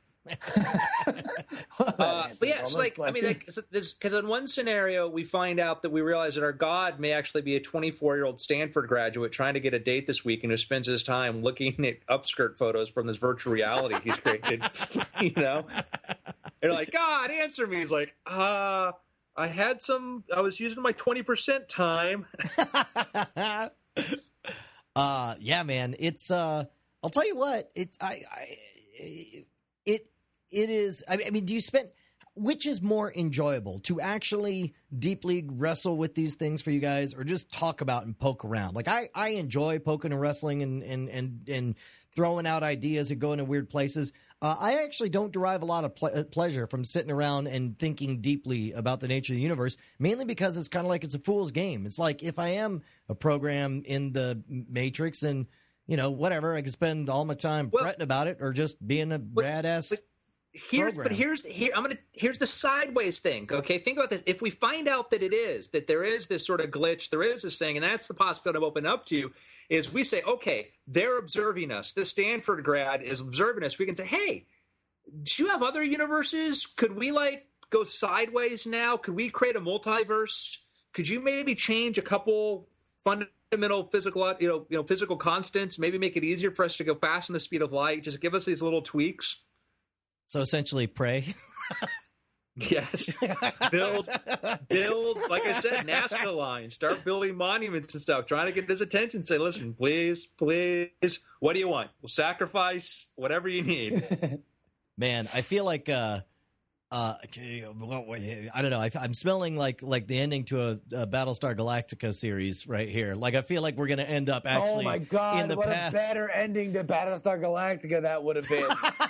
Uh, but yeah, it's like I mean, because in one scenario we find out that we realize that our God may actually be a twenty-four-year-old Stanford graduate trying to get a date this weekend who spends his time looking at upskirt photos from this virtual reality he's created. You know, and like, God, answer me. He's like, uh, I had some. I was using my twenty percent time. uh, yeah, man. It's. Uh, I'll tell you what. It's. I. I it. It is. I I mean, do you spend? Which is more enjoyable, to actually deeply wrestle with these things for you guys, or just talk about and poke around? Like I, I enjoy poking and wrestling and and and and throwing out ideas and going to weird places. Uh, I actually don't derive a lot of ple- pleasure from sitting around and thinking deeply about the nature of the universe, mainly because it's kind of like it's a fool's game. It's like if I am a program in the Matrix, and you know, whatever, I can spend all my time Well, fretting about it or just being a but- badass. but- Here's program. but here's here I'm gonna here's the sideways thing. Okay, think about this. If we find out that it is that there is this sort of glitch, there is this thing, and that's the possibility I'm opening up to you, is we say, okay, they're observing us. This Stanford grad is observing us. We can say, hey, do you have other universes? Could we like go sideways now? Could we create a multiverse? Could you maybe change a couple fundamental physical you know you know physical constants? Maybe make it easier for us to go fast in the speed of light. Just give us these little tweaks. So essentially, pray. Yes. build, build, like I said, NASCAR lines. Start building monuments and stuff. Trying to get his attention. Say, listen, please, please, what do you want? We'll sacrifice whatever you need. Man, I feel like uh, Uh, okay, well, wait, I don't know. I, I'm smelling like like the ending to a, a Battlestar Galactica series right here. Like I feel like we're going to end up actually. Oh my god! in the what past. a better ending to Battlestar Galactica that would have been.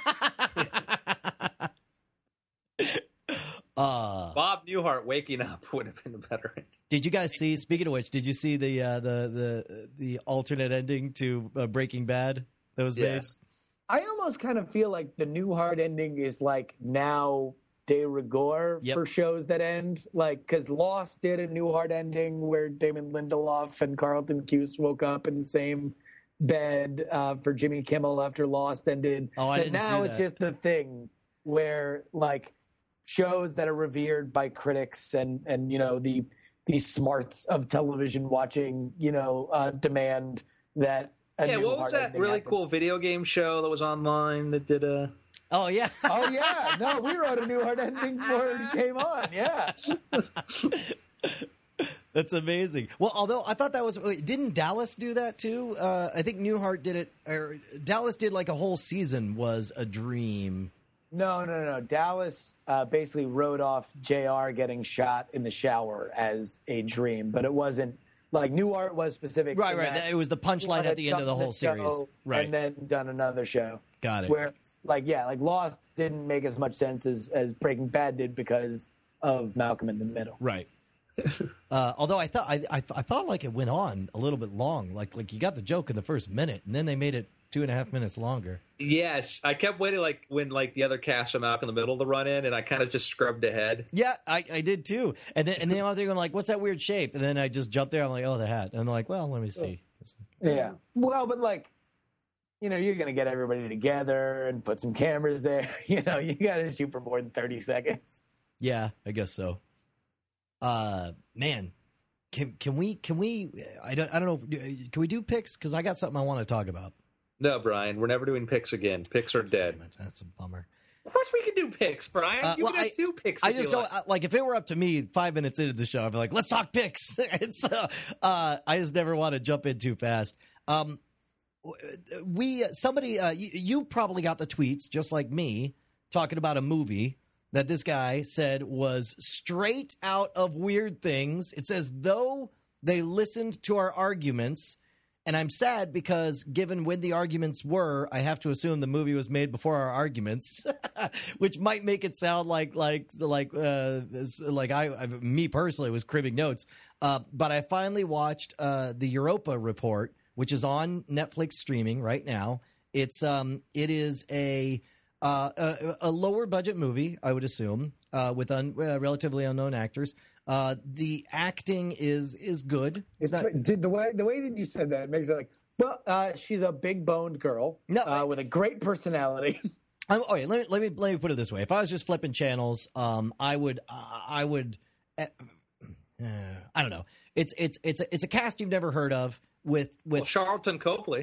uh, Bob Newhart waking up would have been a better ending. Did you guys see? Speaking of which, did you see the uh, the the the alternate ending to uh, Breaking Bad that was Yes. I almost kind of feel like the Newhart ending is like now de rigueur Yep. for shows that end. Like, because Lost did a Newhart ending where Damon Lindelof and Carlton Cuse woke up in the same bed uh, for Jimmy Kimmel after Lost ended. Oh, I But didn't now see it's that. just the thing where like shows that are revered by critics and and you know the the smarts of television watching, you know, uh, demand that. A Yeah, what was Newhart that ending really happens. cool video game show that was online that did a? Oh yeah. Oh yeah, no, we wrote a Newhart ending before it came on. Yeah, That's amazing. Well, although I thought that was wait, didn't Dallas do that too? Uh, I think Newhart did it, or Dallas did like a whole season was a dream. no, no, no. Dallas uh, basically wrote off J R getting shot in the shower as a dream, but it wasn't like Newhart was specific. Right, in right. that It was the punchline Newhart at had the end of the done whole series. show Right. and then done another show. Got it. Where it's like, yeah, like Lost didn't make as much sense as as Breaking Bad did because of Malcolm in the Middle. Right. Uh, although I thought I, I I thought like it went on a little bit long. Like like you got the joke in the first minute, and then they made it two and a half minutes longer. Yes, I kept waiting like when like the other cast from out in the middle to run in, and I kind of just scrubbed ahead. Yeah, I, I did too. And then and then I'm thinking like, what's that weird shape? And then I just jumped there. I'm like, oh, the hat. And I'm like, well, let me see. Yeah. Well, but like, you know, you're going to get everybody together and put some cameras there. You know, you got to shoot for more than thirty seconds. Yeah, I guess so. Uh, man, can can we can we? I don't I don't know. Can we do picks? Because I got something I want to talk about. No, Brian, we're never doing picks again. Picks are dead. Damn it, that's a bummer. Of course, we can do picks, Brian. Uh, you well, can have I- two picks. I if just you don't like. like if it were up to me. Five minutes into the show, I'd be like, "Let's talk picks." It's uh, uh, I just never want to jump in too fast. Um, we somebody uh, you, you probably got the tweets just like me talking about a movie that this guy said was straight out of Weird Things. It's as though they listened to our arguments. And I'm sad because given when the arguments were, I have to assume the movie was made before our arguments, which might make it sound like like like uh, this- like I, I me personally was cribbing notes. Uh, but I finally watched uh, the Europa Report, which is on Netflix streaming right now. It's um it is a uh, a, a lower budget movie, I would assume, uh, with un, uh, relatively unknown actors. Uh, the acting is is good. It's not- did the way the way that you said that makes it like, well, uh, she's a big boned girl, No, uh, with a great personality. I'm, okay, let me let me let me put it this way: if I was just flipping channels, um, I would uh, I would uh, uh, I don't know. It's it's it's a, it's a cast you've never heard of with with Well, Charlton Copley.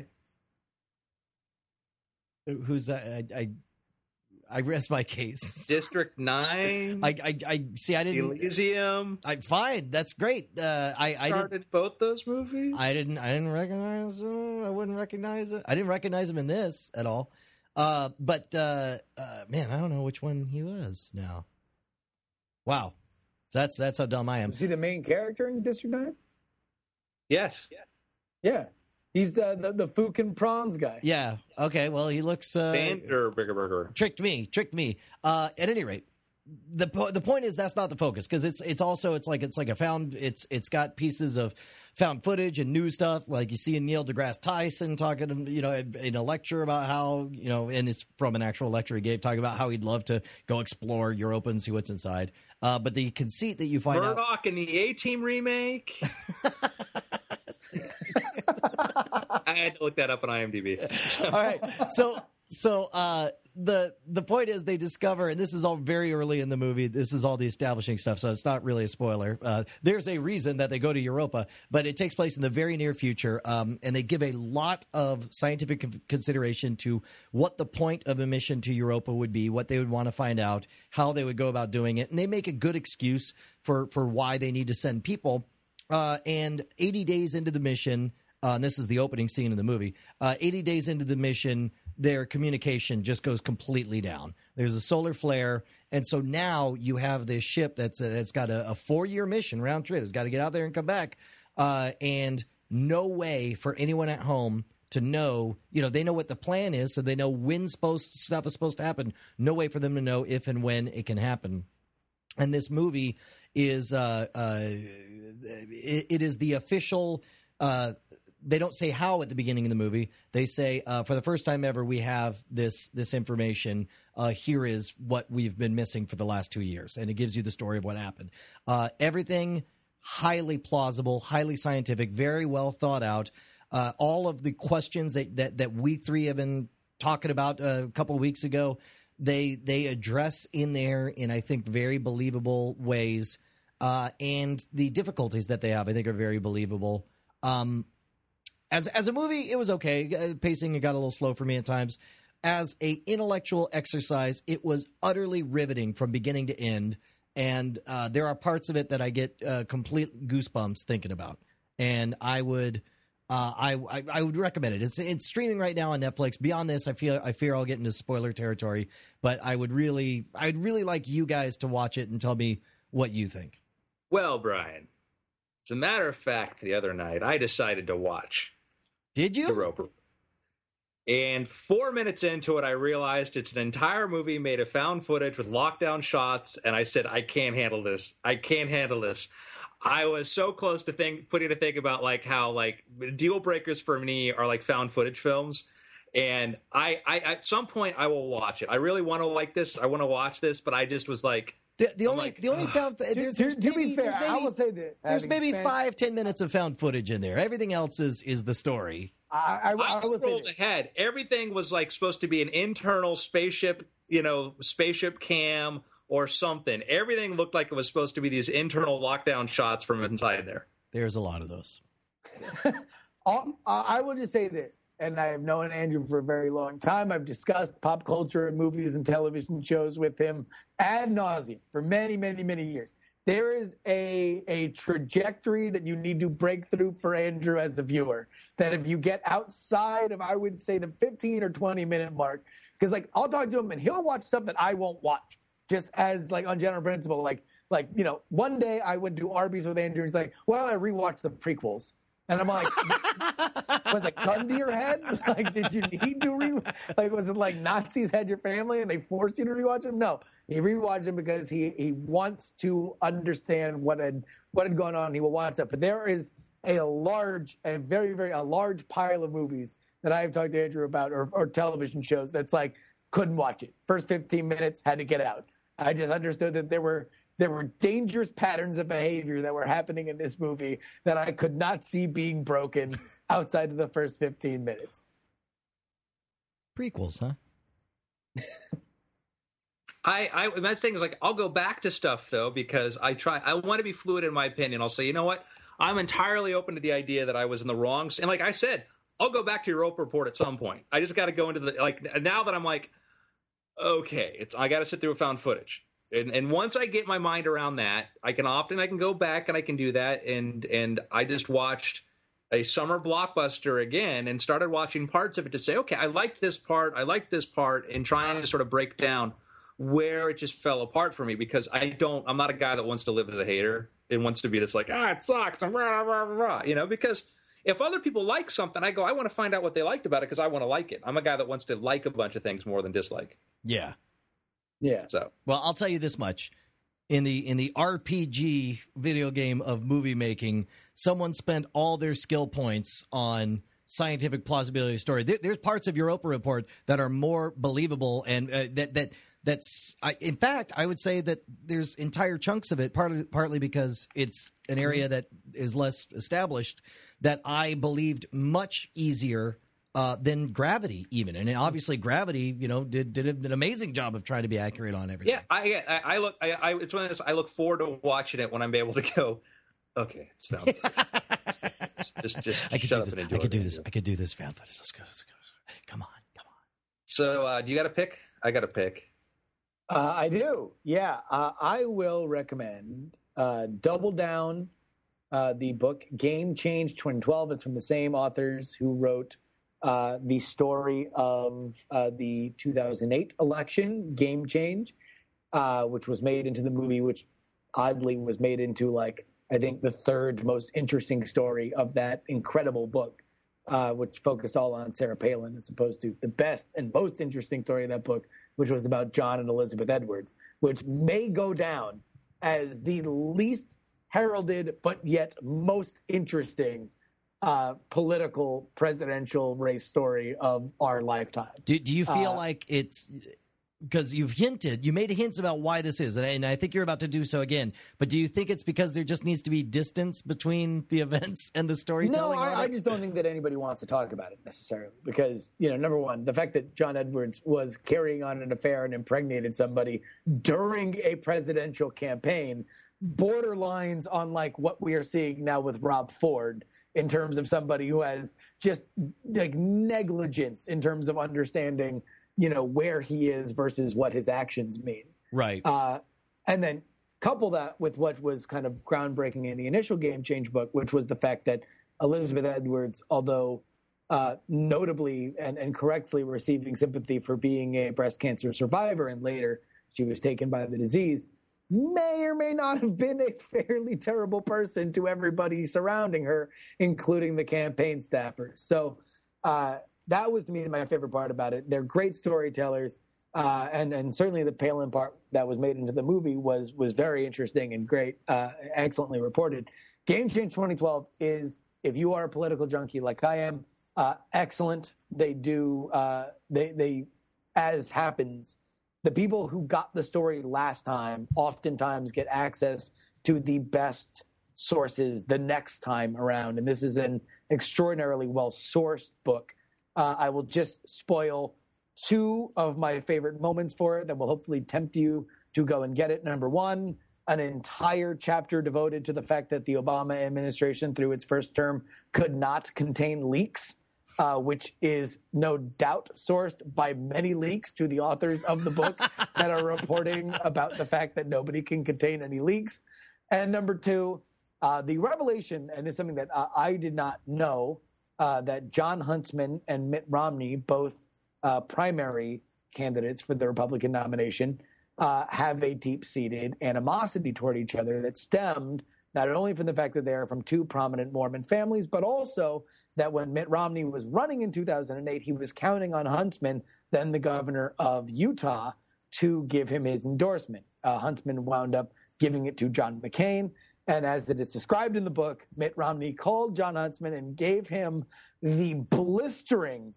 who's that? I, I I rest my case. District Nine. I I, I see. I didn't. Elysium. I fine. That's great. Uh, I I Started didn't. both those movies. I didn't. I didn't recognize. Uh, I wouldn't recognize it. I didn't recognize him in this at all. Uh, but uh, uh, man, I don't know which one he was now. Wow, that's that's how dumb I am. Is he the main character in District Nine? Yes. Yeah, he's uh, the the Fukin prawns guy. Yeah. Okay. Well, he looks uh, Vanderburger. tricked me. Tricked me. Uh, at any rate, the po- the point is that's not the focus because it's it's also it's like it's like a found it's it's got pieces of found footage and new stuff like you see in Neil deGrasse Tyson talking you know in a lecture about how you know and it's from an actual lecture he gave talking about how he'd love to go explore Europa and see what's inside. Uh, but the conceit that you find out. Murdoch in the A-Team remake. I had to look that up on IMDb. All right. So so uh the the point is they discover, and this is all very early in the movie, this is all the establishing stuff, so it's not really a spoiler. Uh, there's a reason that they go to Europa, but it takes place in the very near future, um, and they give a lot of scientific con- consideration to what the point of a mission to Europa would be, what they would want to find out, how they would go about doing it, and they make a good excuse for, for why they need to send people. Uh, and eighty days into the mission, uh, and this is the opening scene of the movie, uh, eighty days into the mission, their communication just goes completely down. There's a solar flare, and so now you have this ship that's uh, that's got a, a four-year mission round trip. It's got to get out there and come back, uh, and no way for anyone at home to know. You know, they know what the plan is, so they know when supposed stuff is supposed to happen. No way for them to know if and when it can happen. And this movie is uh, uh, it, it is the official. Uh, They don't say how at the beginning of the movie. They say, uh, for the first time ever, we have this this information. Uh, here is what we've been missing for the last two years. And it gives you the story of what happened. Uh, everything highly plausible, highly scientific, very well thought out. Uh, all of the questions that, that, that we three have been talking about a couple of weeks ago, they, they address in there in, I think, very believable ways. Uh, and the difficulties that they have, I think, are very believable. Um As as a movie, it was okay. Uh, pacing it got a little slow for me at times. As a intellectual exercise, it was utterly riveting from beginning to end. And uh, there are parts of it that I get uh, complete goosebumps thinking about. And I would, uh, I, I I would recommend it. It's it's streaming right now on Netflix. Beyond this, I feel I fear I'll get into spoiler territory. But I would really, I'd really like you guys to watch it and tell me what you think. Well, Brian, as a matter of fact, the other night I decided to watch. Did you? The Roper. And four minutes into it, I realized it's an entire movie made of found footage with lockdown shots, and I said, I can't handle this. I can't handle this. I was so close to think, putting to think about like how like deal breakers for me are like found footage films. And I, I at some point I will watch it. I really want to like this. I want to watch this, but I just was like, The, the only like, the only found there's, to, there's to maybe, be fair, there's maybe, I will say this: there's having maybe spent- five ten minutes of found footage in there. Everything else is is the story. I, I, I, I will say scrolled this. ahead. Everything was like supposed to be an internal spaceship, you know, spaceship cam or something. Everything looked like it was supposed to be these internal lockdown shots from inside there. There's a lot of those. All- I will just say this, and I have known Andrew for a very long time. I've discussed pop culture and movies and television shows with him ad nauseum for many, many, many years. There is a a trajectory that you need to break through for Andrew as a viewer. That if you get outside of, I would say, the fifteen or twenty minute mark, because like I'll talk to him and he'll watch stuff that I won't watch, just as like on general principle. Like like you know, one day I went to Arby's with Andrew. He's like, "Well, I rewatched the prequels." And I'm like, was a gun to your head? Like, did you need to re? Like, was it like Nazis had your family and they forced you to rewatch them? No, he rewatched them because he he wants to understand what had what had gone on. He will watch that. But there is a large, a very very a large pile of movies that I have talked to Andrew about, or or television shows that's like couldn't watch it. First fifteen minutes had to get out. I just understood that there were. There were dangerous patterns of behavior that were happening in this movie that I could not see being broken outside of the first fifteen minutes. Prequels, huh? I, I my thing is like I'll go back to stuff though because I try I want to be fluid in my opinion. I'll say, you know what, I'm entirely open to the idea that I was in the wrong. And like I said, I'll go back to your Roper Report at some point. I just got to go into the like now that I'm like, okay, it's I got to sit through found footage. And, and once I get my mind around that, I can opt in, I can go back and I can do that. And and I just watched a summer blockbuster again and started watching parts of it to say, okay, I liked this part, I liked this part, and trying to sort of break down where it just fell apart for me because I don't, I'm not a guy that wants to live as a hater and wants to be this like, ah, it sucks, and rah, rah, rah, rah, you know, because if other people like something, I go, I want to find out what they liked about it because I want to like it. I'm a guy that wants to like a bunch of things more than dislike. Yeah. Yeah. So, well, I'll tell you this much. In the in the R P G video game of movie making, someone spent all their skill points on scientific plausibility story. There, there's parts of Europa Report that are more believable, and uh, that that that's. I, in fact, I would say that there's entire chunks of it, partly partly because it's an area that is less established, that I believed much easier. Uh, than Gravity, even, and obviously Gravity, you know, did did an amazing job of trying to be accurate on everything. yeah, I I, I look, I, I it's one of those. I look forward to watching it when I'm able to go. Okay, it's found footage. just just I could shut do up this. and enjoy I could do it. this. I could do this. Fan footage. Let's go. Let's go. Come on. Come on. So, uh, do you got a pick? I got a pick. Uh, I do. Yeah. Uh, I will recommend uh, Double Down, uh, the book Game Change twenty twelve. It's from the same authors who wrote uh, the story of uh, the two thousand eight election, Game Change, uh, which was made into the movie, which oddly was made into, like, I think the third most interesting story of that incredible book, uh, which focused all on Sarah Palin, as opposed to the best and most interesting story of that book, which was about John and Elizabeth Edwards, which may go down as the least heralded but yet most interesting uh, political presidential race story of our lifetime. Do, do you feel Uh, like it's because you've hinted, you made hints about why this is, and I, and I think you're about to do so again, but do you think it's because there just needs to be distance between the events and the No, storytelling? on I, I it? just don't think that anybody wants to talk about it necessarily because, you know, number one, the fact that John Edwards was carrying on an affair and impregnated somebody during a presidential campaign borderlines on like what we are seeing now with Rob Ford in terms of somebody who has just like negligence in terms of understanding, you know, where he is versus what his actions mean. Right. Uh, and then couple that with what was kind of groundbreaking in the initial Game Change book, which was the fact that Elizabeth Edwards, although uh, notably and, and correctly receiving sympathy for being a breast cancer survivor, and later she was taken by the disease, may or may not have been a fairly terrible person to everybody surrounding her, including the campaign staffers. So uh, that was, to me, my favorite part about it. They're great storytellers. Uh, and and certainly the Palin part that was made into the movie was was very interesting and great, uh, excellently reported. Game Change twenty twelve is, if you are a political junkie like I am, uh, excellent. They do uh, they they as happens, the people who got the story last time oftentimes get access to the best sources the next time around, and this is an extraordinarily well sourced book. Uh, I will just spoil two of my favorite moments for it that will hopefully tempt you to go and get it. Number one, an entire chapter devoted to the fact that the Obama administration, through its first term, could not contain leaks, uh, which is no doubt sourced by many leaks to the authors of the book that are reporting about the fact that nobody can contain any leaks. And number two, uh, the revelation, and it's something that uh, I did not know, uh, that John Huntsman and Mitt Romney, both Uh, primary candidates for the Republican nomination, uh, have a deep-seated animosity toward each other that stemmed not only from the fact that they are from two prominent Mormon families, but also that when Mitt Romney was running in two thousand eight, he was counting on Huntsman, then the governor of Utah, to give him his endorsement. Uh, Huntsman wound up giving it to John McCain, and as it is described in the book, Mitt Romney called John Huntsman and gave him the blistering,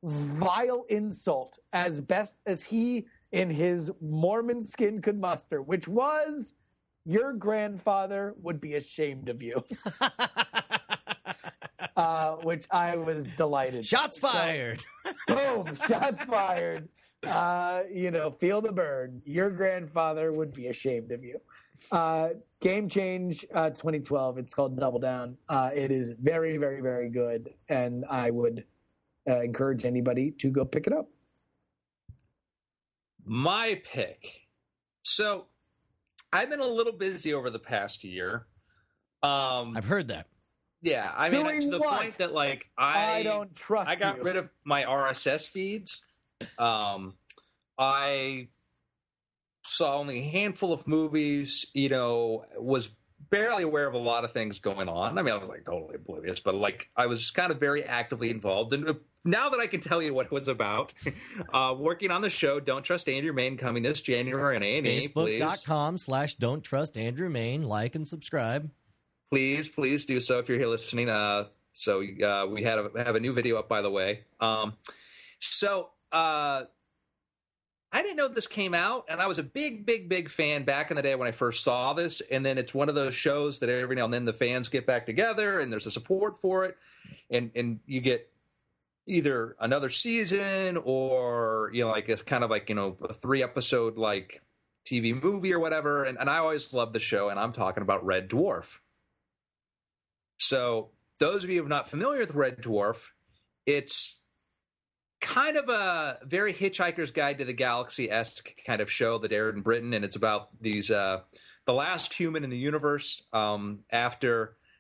vile insult as best as he in his Mormon skin could muster, which was, your grandfather would be ashamed of you. uh, which I was delighted. Shots by. fired. So, boom, shots fired. Uh, you know, feel the burn. Your grandfather would be ashamed of you. Uh, Game Change uh, twenty twelve. It's called Double Down. Uh, it is very, very, very good, and I would Uh, encourage anybody to go pick it up. My pick. So I've been a little busy over the past year. Um, I've heard that. yeah, I mean, Doing to the what? point that like I, I don't trust I got you. rid of my R S S feeds. Um, I saw only a handful of movies. You know, was barely aware of a lot of things going on. I mean, I was like totally oblivious, but like I was kind of very actively involved. And now that I can tell you what it was about, uh, working on the show, Don't Trust Andrew Main, coming this January on A and E, please. Facebook.com slash Don't Trust Andrew Main. Like and subscribe. Please, please do so if you're here listening. Uh, so uh, we had a, have a new video up, by the way. Um, so uh, I didn't know this came out, and I was a big, big, big fan back in the day when I first saw this. And then it's one of those shows that every now and then the fans get back together, and there's a support for it, and and you get either another season or, you know, like it's kind of like, you know, a three episode like T V movie or whatever. And, and I always loved the show, and I'm talking about Red Dwarf. So those of you who are not familiar with Red Dwarf, it's kind of a very Hitchhiker's Guide to the Galaxy-esque kind of show that aired in Britain, and it's about these uh, the last human in the universe um, after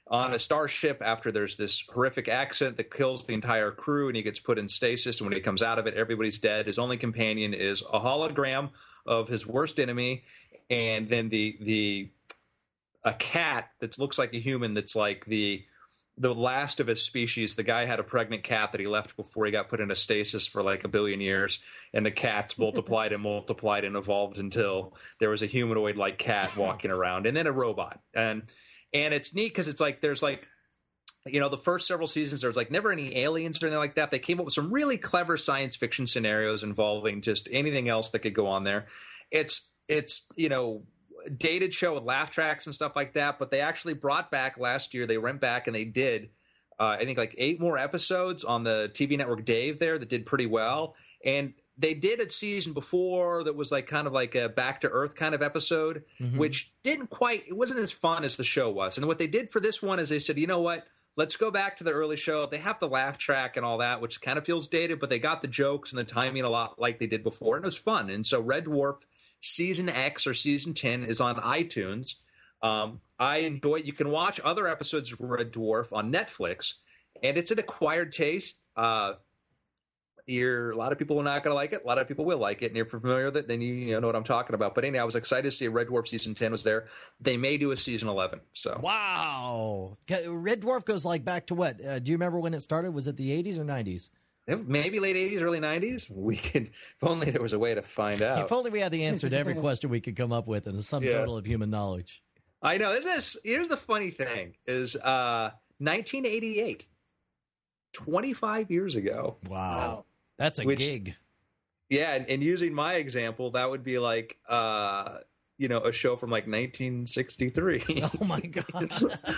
on a starship after there's this horrific accident that kills the entire crew, and he gets put in stasis. And when he comes out of it, everybody's dead. His only companion is a hologram of his worst enemy, and then the the a cat that looks like a human that's like the the last of his species. The guy had a pregnant cat that he left before he got put in a stasis for like a billion years, and the cats multiplied and multiplied and evolved until there was a humanoid like cat walking around, and then a robot. And and it's neat because it's like there's like, you know, the first several seasons there was like never any aliens or anything like that. They came up with some really clever science fiction scenarios involving just anything else that could go on there. It's it's you know, dated show with laugh tracks and stuff like that, but they actually brought back last year. They went back and they did, uh, I think, like eight more episodes on the T V network Dave there that did pretty well. And they did a season before that was like kind of like a back to earth kind of episode, mm-hmm. which didn't quite, it wasn't as fun as the show was. And what they did for this one is they said, you know what? Let's go back to the early show. They have the laugh track and all that, which kind of feels dated, but they got the jokes and the timing a lot like they did before, and it was fun. And so Red Dwarf Season X or Season ten is on iTunes. Um, I enjoy it. You can watch other episodes of Red Dwarf on Netflix, and it's an acquired taste. Uh, you're, a lot of people are not going to like it. A lot of people will like it, and if you're familiar with it, then you, you know what I'm talking about. But anyway, I was excited to see Red Dwarf Season ten was there. They may do a Season eleven. So wow. Red Dwarf goes like back to what? Uh, do you remember when it started? Was it the eighties or nineties? Maybe late eighties, early nineties. We could, if only there was a way to find out. If only we had the answer to every question we could come up with in the sum yeah. total of human knowledge. I know. Isn't this, here's the funny thing: is uh, nineteen eighty-eight, twenty-five years ago. Wow, wow. That's a which, gig. Yeah, and, and using my example, that would be like, uh, you know, a show from like nineteen sixty-three. Oh my God.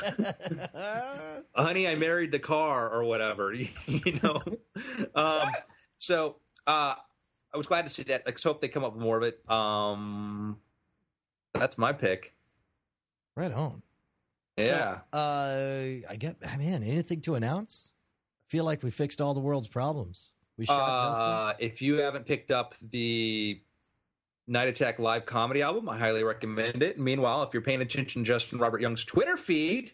Honey, I Married the Car or whatever, you, you know? Um, so uh, I was glad to see that. Let's hope they come up with more of it. Um, that's my pick. Right on. Yeah. So, uh, I get, man, anything to announce? I feel like we fixed all the world's problems. We shot uh, Justin. If you haven't picked up the Night Attack live comedy album, I highly recommend it. Meanwhile, if you're paying attention to Justin Robert Young's Twitter feed,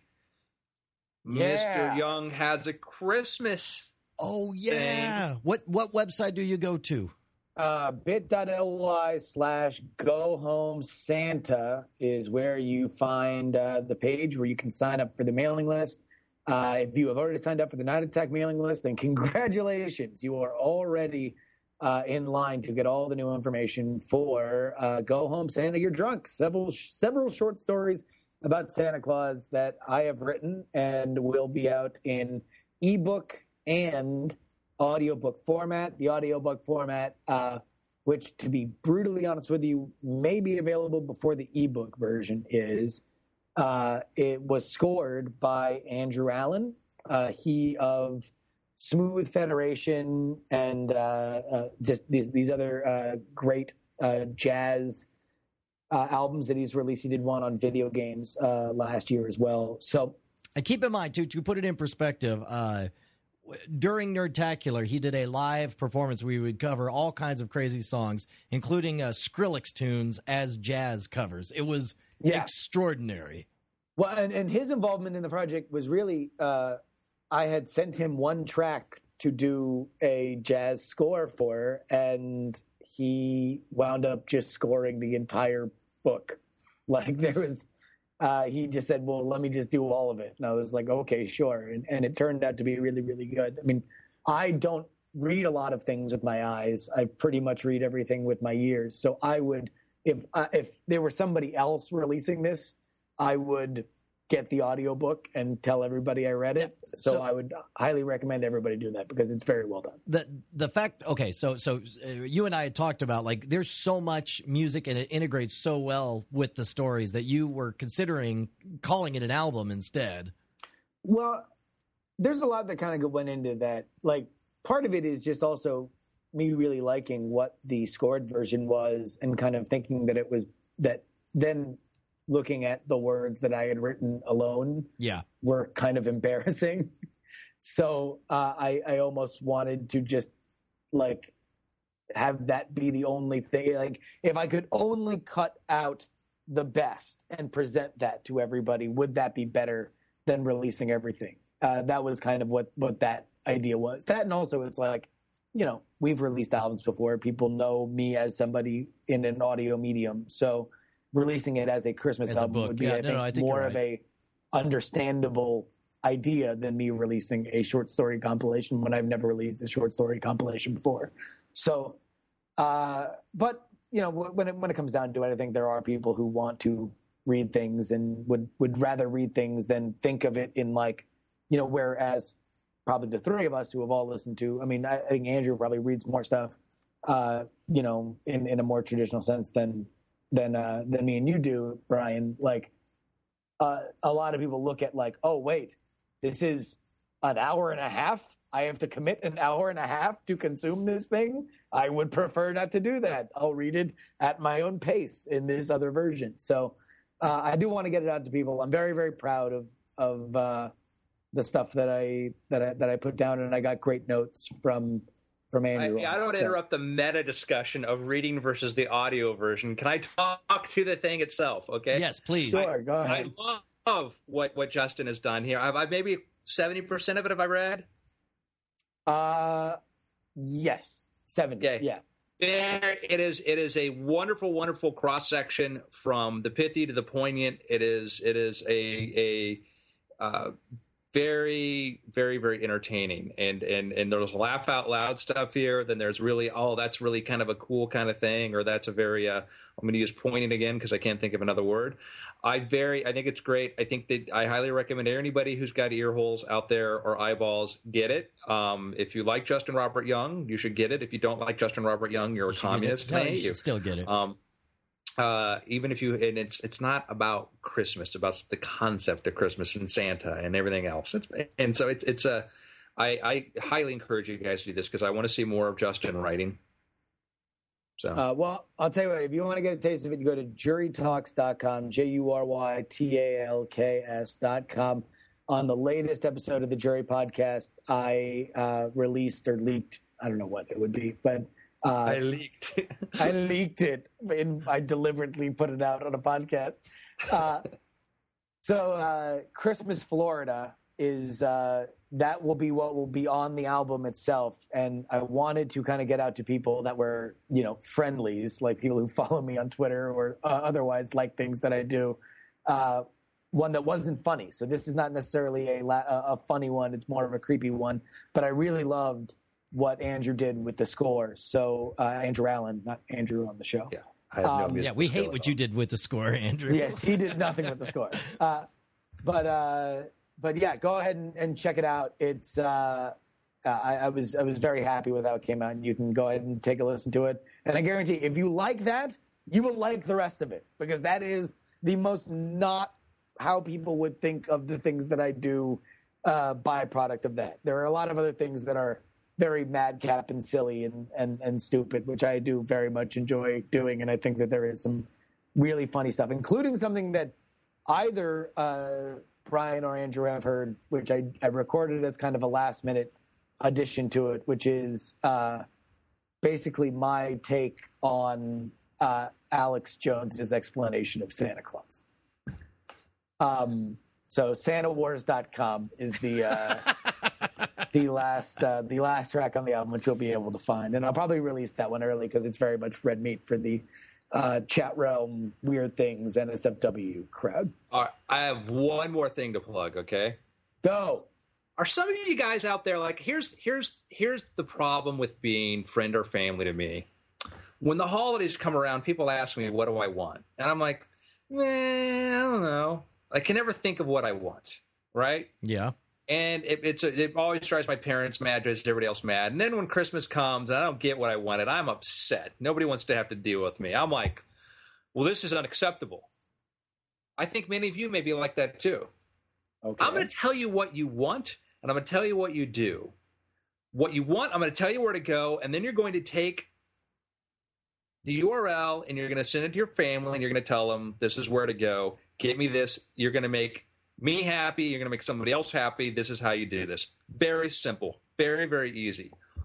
yeah. Mister Young has a Christmas. Oh yeah. thing. What what website do you go to? Uh, bit.ly slash go home Santa is where you find uh, the page where you can sign up for the mailing list. Uh, if you have already signed up for the Night Attack mailing list, then congratulations. You are already uh, in line to get all the new information for uh, Go Home Santa, You're Drunk. Several, several short stories about Santa Claus that I have written and will be out in ebook and audiobook format. The audiobook format, uh, which to be brutally honest with you, may be available before the ebook version is. Uh, it was scored by Andrew Allen. Uh, he of Smooth Federation and uh, uh, just these, these other uh, great uh, jazz uh, albums that he's released. He did one on video games uh, last year as well. So, and keep in mind too, to put it in perspective, uh, during Nerdtacular, he did a live performance where we would cover all kinds of crazy songs, including uh, Skrillex tunes as jazz covers. It was yeah. extraordinary. Well, and, and his involvement in the project was really, uh, I had sent him one track to do a jazz score for, and he wound up just scoring the entire book. Like there was, uh, he just said, well, let me just do all of it. And I was like, okay, sure. And, and it turned out to be really, really good. I mean, I don't read a lot of things with my eyes. I pretty much read everything with my ears. So I would, if uh, if there were somebody else releasing this, I would get the audiobook and tell everybody I read it. So, so I would highly recommend everybody do that because it's very well done. The the fact, okay, so so uh, you and I had talked about, like, there's so much music and it integrates so well with the stories that you were considering calling it an album instead. Well, there's a lot that kind of went into that. Like, part of it is just also me really liking what the scored version was and kind of thinking that it was that then looking at the words that I had written alone yeah. were kind of embarrassing. So uh, I, I almost wanted to just like have that be the only thing. Like if I could only cut out the best and present that to everybody, would that be better than releasing everything. Uh, that was kind of what what that idea was. That, and also it's like, you know, we've released albums before. People know me as somebody in an audio medium, so releasing it as a Christmas As a album book. would be, Yeah, I no, think, no, I think more you're of right. a understandable idea than me releasing a short story compilation when I've never released a short story compilation before. So, uh, but you know, when it, when it comes down to it, I think there are people who want to read things and would would rather read things than think of it in like, you know, whereas probably the three of us who have all listened to, I mean, I, I think Andrew probably reads more stuff, uh, you know, in, in a more traditional sense than than uh, than me and you do, Brian. Like, uh, a lot of people look at like, oh wait, this is an hour and a half. I have to commit an hour and a half to consume this thing. I would prefer not to do that. I'll read it at my own pace in this other version. So uh, I do want to get it out to people. I'm very, very proud of of uh, the stuff that I that I that I put down, and I got great notes from from Andrew. I, I don't want to So- interrupt the meta discussion of reading versus the audio version. Can I talk to the thing itself? Okay. Yes, please. Sure, go I ahead. love what what Justin has done here. I've, I've maybe seventy percent of it have I read. Uh, yes, seventy. Okay. Yeah. There it is. It is a wonderful, wonderful cross section from the pithy to the poignant. It is. It is a a uh, very, very, very entertaining. And and and there's laugh out loud stuff here. Then there's really, oh, that's really kind of a cool kind of thing, or that's a very. Uh, I'm going to use poignant again because I can't think of another word. I very, I think it's great. I think that I highly recommend anybody who's got ear holes out there or eyeballs get it. Um, if you like Justin Robert Young, you should get it. If you don't like Justin Robert Young, you're a You should get it. communist. No, I you hate should you. still get it. Um, uh, even if you, and it's it's not about Christmas, it's about the concept of Christmas and Santa and everything else. It's, and so it's it's a, I, I highly encourage you guys to do this because I want to see more of Justin writing. So Uh, well, I'll tell you what, if you want to get a taste of it, you go to jury talks dot com, J U R Y T A L K S dot com. On the latest episode of the Jury Podcast, I uh, released or leaked, I don't know what it would be, but uh, I leaked. I leaked it. And I deliberately put it out on a podcast. Uh, so uh, Christmas Florida is uh, that will be what will be on the album itself. And I wanted to kind of get out to people that were, you know, friendlies, like people who follow me on Twitter or uh, otherwise like things that I do. Uh, one that wasn't funny. So this is not necessarily a, la- a funny one. It's more of a creepy one. But I really loved what Andrew did with the score. So uh, Andrew Allen, not Andrew on the show. Yeah, I have no Um, yeah, musical we skill hate at what all. you did with the score, Andrew. Yes, he did nothing with the score. Uh, but uh, but yeah, go ahead and, and check it out. It's uh, I, I was I was very happy with how it came out. And you can go ahead and take a listen to it. And I guarantee, if you like that, you will like the rest of it because that is the most not how people would think of the things that I do uh, byproduct of that. There are a lot of other things that are very madcap and silly and, and, and stupid, which I do very much enjoy doing. And I think that there is some really funny stuff, including something that either uh, Brian or Andrew have heard, which I, I recorded as kind of a last minute addition to it, which is uh, basically my take on uh, Alex Jones's explanation of Santa Claus. Um, so Santa Wars dot com is the uh, the last uh, the last track on the album, which you'll be able to find, and I'll probably release that one early because it's very much red meat for the uh, chat realm, weird things, N S F W crowd. All right, I have one more thing to plug. Okay. Go. Are some of you guys out there like here's here's here's the problem with being friend or family to me. When the holidays come around, people ask me, "What do I want?" And I'm like, "Man, I don't know. I can never think of what I want." Right? Yeah. And it, it's a, it always drives my parents mad, drives everybody else mad. And then when Christmas comes and I don't get what I wanted, I'm upset. Nobody wants to have to deal with me. I'm like, "Well, this is unacceptable." I think many of you may be like that too. Okay. I'm going to tell you what you want, and I'm going to tell you what you do. What you want, I'm going to tell you where to go, and then you're going to take the U R L, and you're going to send it to your family, and you're going to tell them, this is where to go. Get me this. You're going to make me happy. You're going to make somebody else happy. This is how you do this. Very simple. Very, very easy.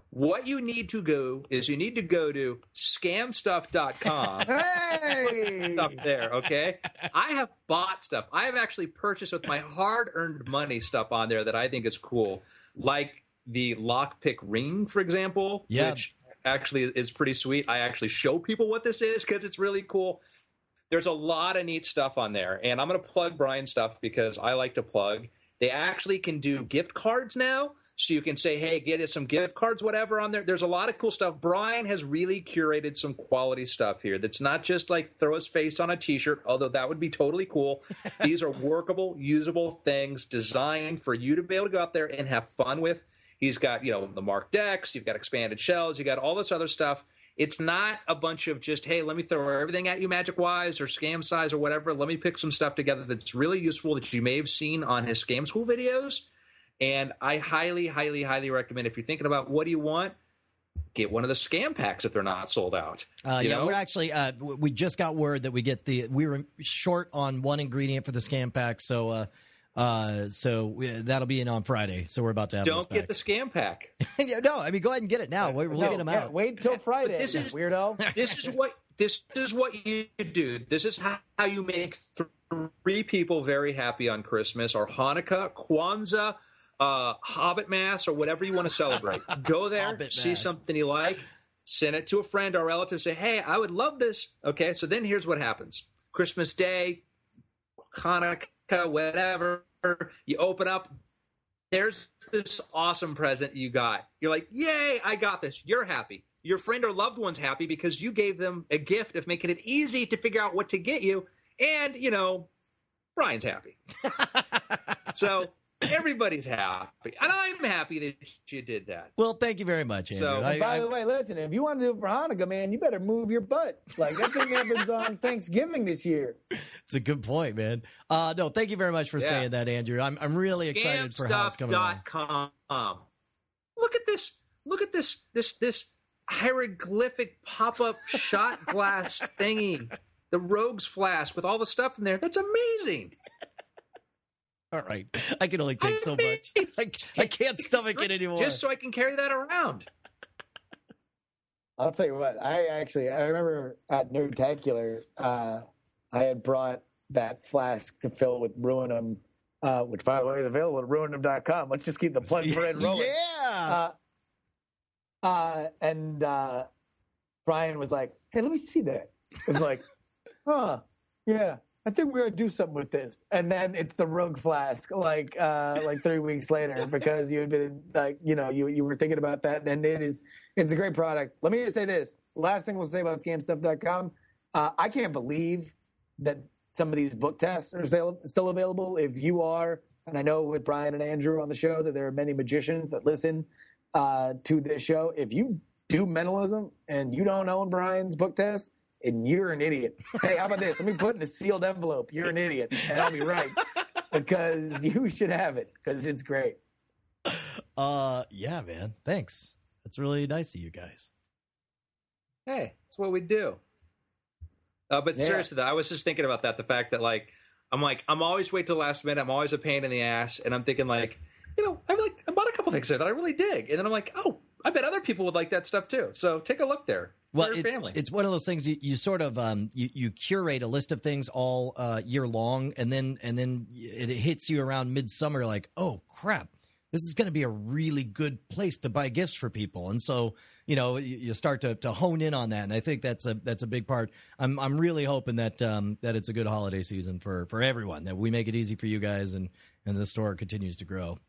What you need to go is you need to go to scam stuff dot com. Hey! Stuff there, okay? I have bought stuff. I have actually purchased with my hard-earned money stuff on there that I think is cool, like the lockpick ring, for example, Yeah. which actually is pretty sweet. I actually show people what this is because it's really cool. There's a lot of neat stuff on there, and I'm going to plug Brian's stuff because I like to plug. They actually can do gift cards now. So you can say, hey, get us some gift cards, whatever on there. There's a lot of cool stuff. Brian has really curated some quality stuff here that's not just like throw his face on a T-shirt, although that would be totally cool. These are workable, usable things designed for you to be able to go out there and have fun with. He's got, you know, the marked decks. You've got expanded shells. You got all this other stuff. It's not a bunch of just, hey, let me throw everything at you magic-wise or scam size or whatever. Let me pick some stuff together that's really useful that you may have seen on his Scam School videos. And I highly, highly, highly recommend if you're thinking about what do you want, get one of the scam packs if they're not sold out. Uh, you yeah, know? we're actually uh, w- we just got word that we get the we were short on one ingredient for the scam pack, so uh, uh, so we, that'll be in on Friday. So we're about to have Don't this get the scam pack. the no. I mean, go ahead and get it now. We're, we're No, leaving them yeah, out. wait till Friday, this is- weirdo. This is what this is what you do. This is how, how you make three people very happy on Christmas or Hanukkah, Kwanzaa, uh, Hobbit Mass, or whatever you want to celebrate. Go there, Hobbit see Mass. something you like, send it to a friend or relative. Say, hey, I would love this. Okay, so then here's what happens: Christmas Day, Hanukkah, whatever. You open up. There's this awesome present you got. You're like, yay, I got this. You're happy. Your friend or loved one's happy because you gave them a gift of making it easy to figure out what to get you. And, you know, Brian's happy. So everybody's happy. And I'm happy that you did that. Well, thank you very much, Andrew. So- I- By I- the way, listen, if you want to do it for Hanukkah, man, you better move your butt. Like, that thing happens on Thanksgiving this year. it's a good point, man. Uh, no, thank you very much for Yeah. saying that, Andrew. I'm I'm really excited for how it's coming along. scam stuff dot com. Look at this. Look at this. This this hieroglyphic pop-up shot glass thingy. The Rogue's flask with all the stuff in there. That's amazing. All right, I can only take so I much. mean, I, I can't stomach it anymore. Just so I can carry that around. I'll tell you what, I actually, I remember at Nerdtacular, uh, I had brought that flask to fill with Ruinum, uh, which, by the way, is available at ruinum dot com. Let's just keep the plug bread rolling. Yeah. Uh, uh, and uh, Brian was like, hey, let me see that. I was like, huh, yeah, I think we're going to do something with this. And then it's the Rogue Flask, like uh, like three weeks later, because you had been, like, you know, you, you were thinking about that. And it is, it's a great product. Let me just say this. Last thing we'll say about scam stuff dot com, uh, I can't believe that some of these book tests are still, still available. If you are, and I know with Brian and Andrew on the show that there are many magicians that listen uh, to this show. If you do mentalism and you don't own Brian's book test, and you're an idiot. Hey, how about this? Let me put it in a sealed envelope. You're an idiot, and I'll be right because you should have it because it's great. Uh, yeah, man. Thanks. That's really nice of you guys. Hey, that's what we do. Uh, but Yeah. seriously, though, I was just thinking about that. The fact that, like, I'm like, I'm always wait till the last minute. I'm always a pain in the ass. And I'm thinking, like, you know, I'm like, I bought a couple things there that I really dig. And then I'm like, oh, I bet other people would like that stuff too. So take a look there. Well, For your it- family. it's one of those things you, you sort of um, you, you curate a list of things all uh, year long, and then and then it hits you around midsummer, like, oh crap, this is going to be a really good place to buy gifts for people, and so you know you, you start to, to hone in on that, and I think that's a that's a big part. I'm I'm really hoping that um, that it's a good holiday season for for everyone, that we make it easy for you guys, and and the store continues to grow.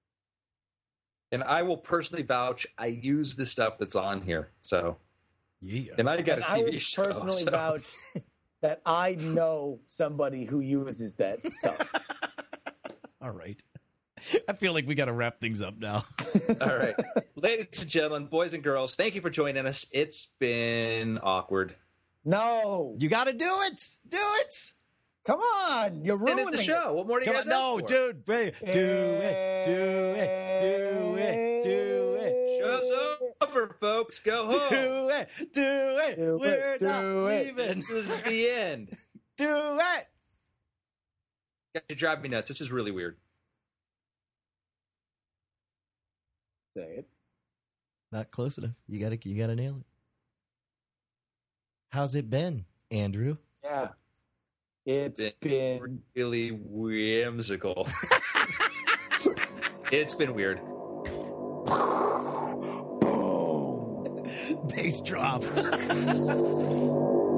And I will personally vouch, I use the stuff that's on here. So, Yeah. and I got And a I T V would show. personally so- vouch that I know somebody who uses that stuff. All right. I feel like we got to wrap things up now. All right. Ladies and gentlemen, boys and girls, thank you for joining us. It's been awkward. No, You got to do it. Do it. come on, you're Let's end ruining the show. What more do you Come guys on, no, ask for? dude, wait, do it, do it, do it, do it, Show's over, folks. Go home. do it, do it. Do We're it, not do it. leaving. This is the end. Do it. You to drive me nuts. This is really weird. Say it. Not close enough. You gotta you gotta nail it. How's it been, Andrew? Yeah. It's been really whimsical. It's been weird. Bass drop.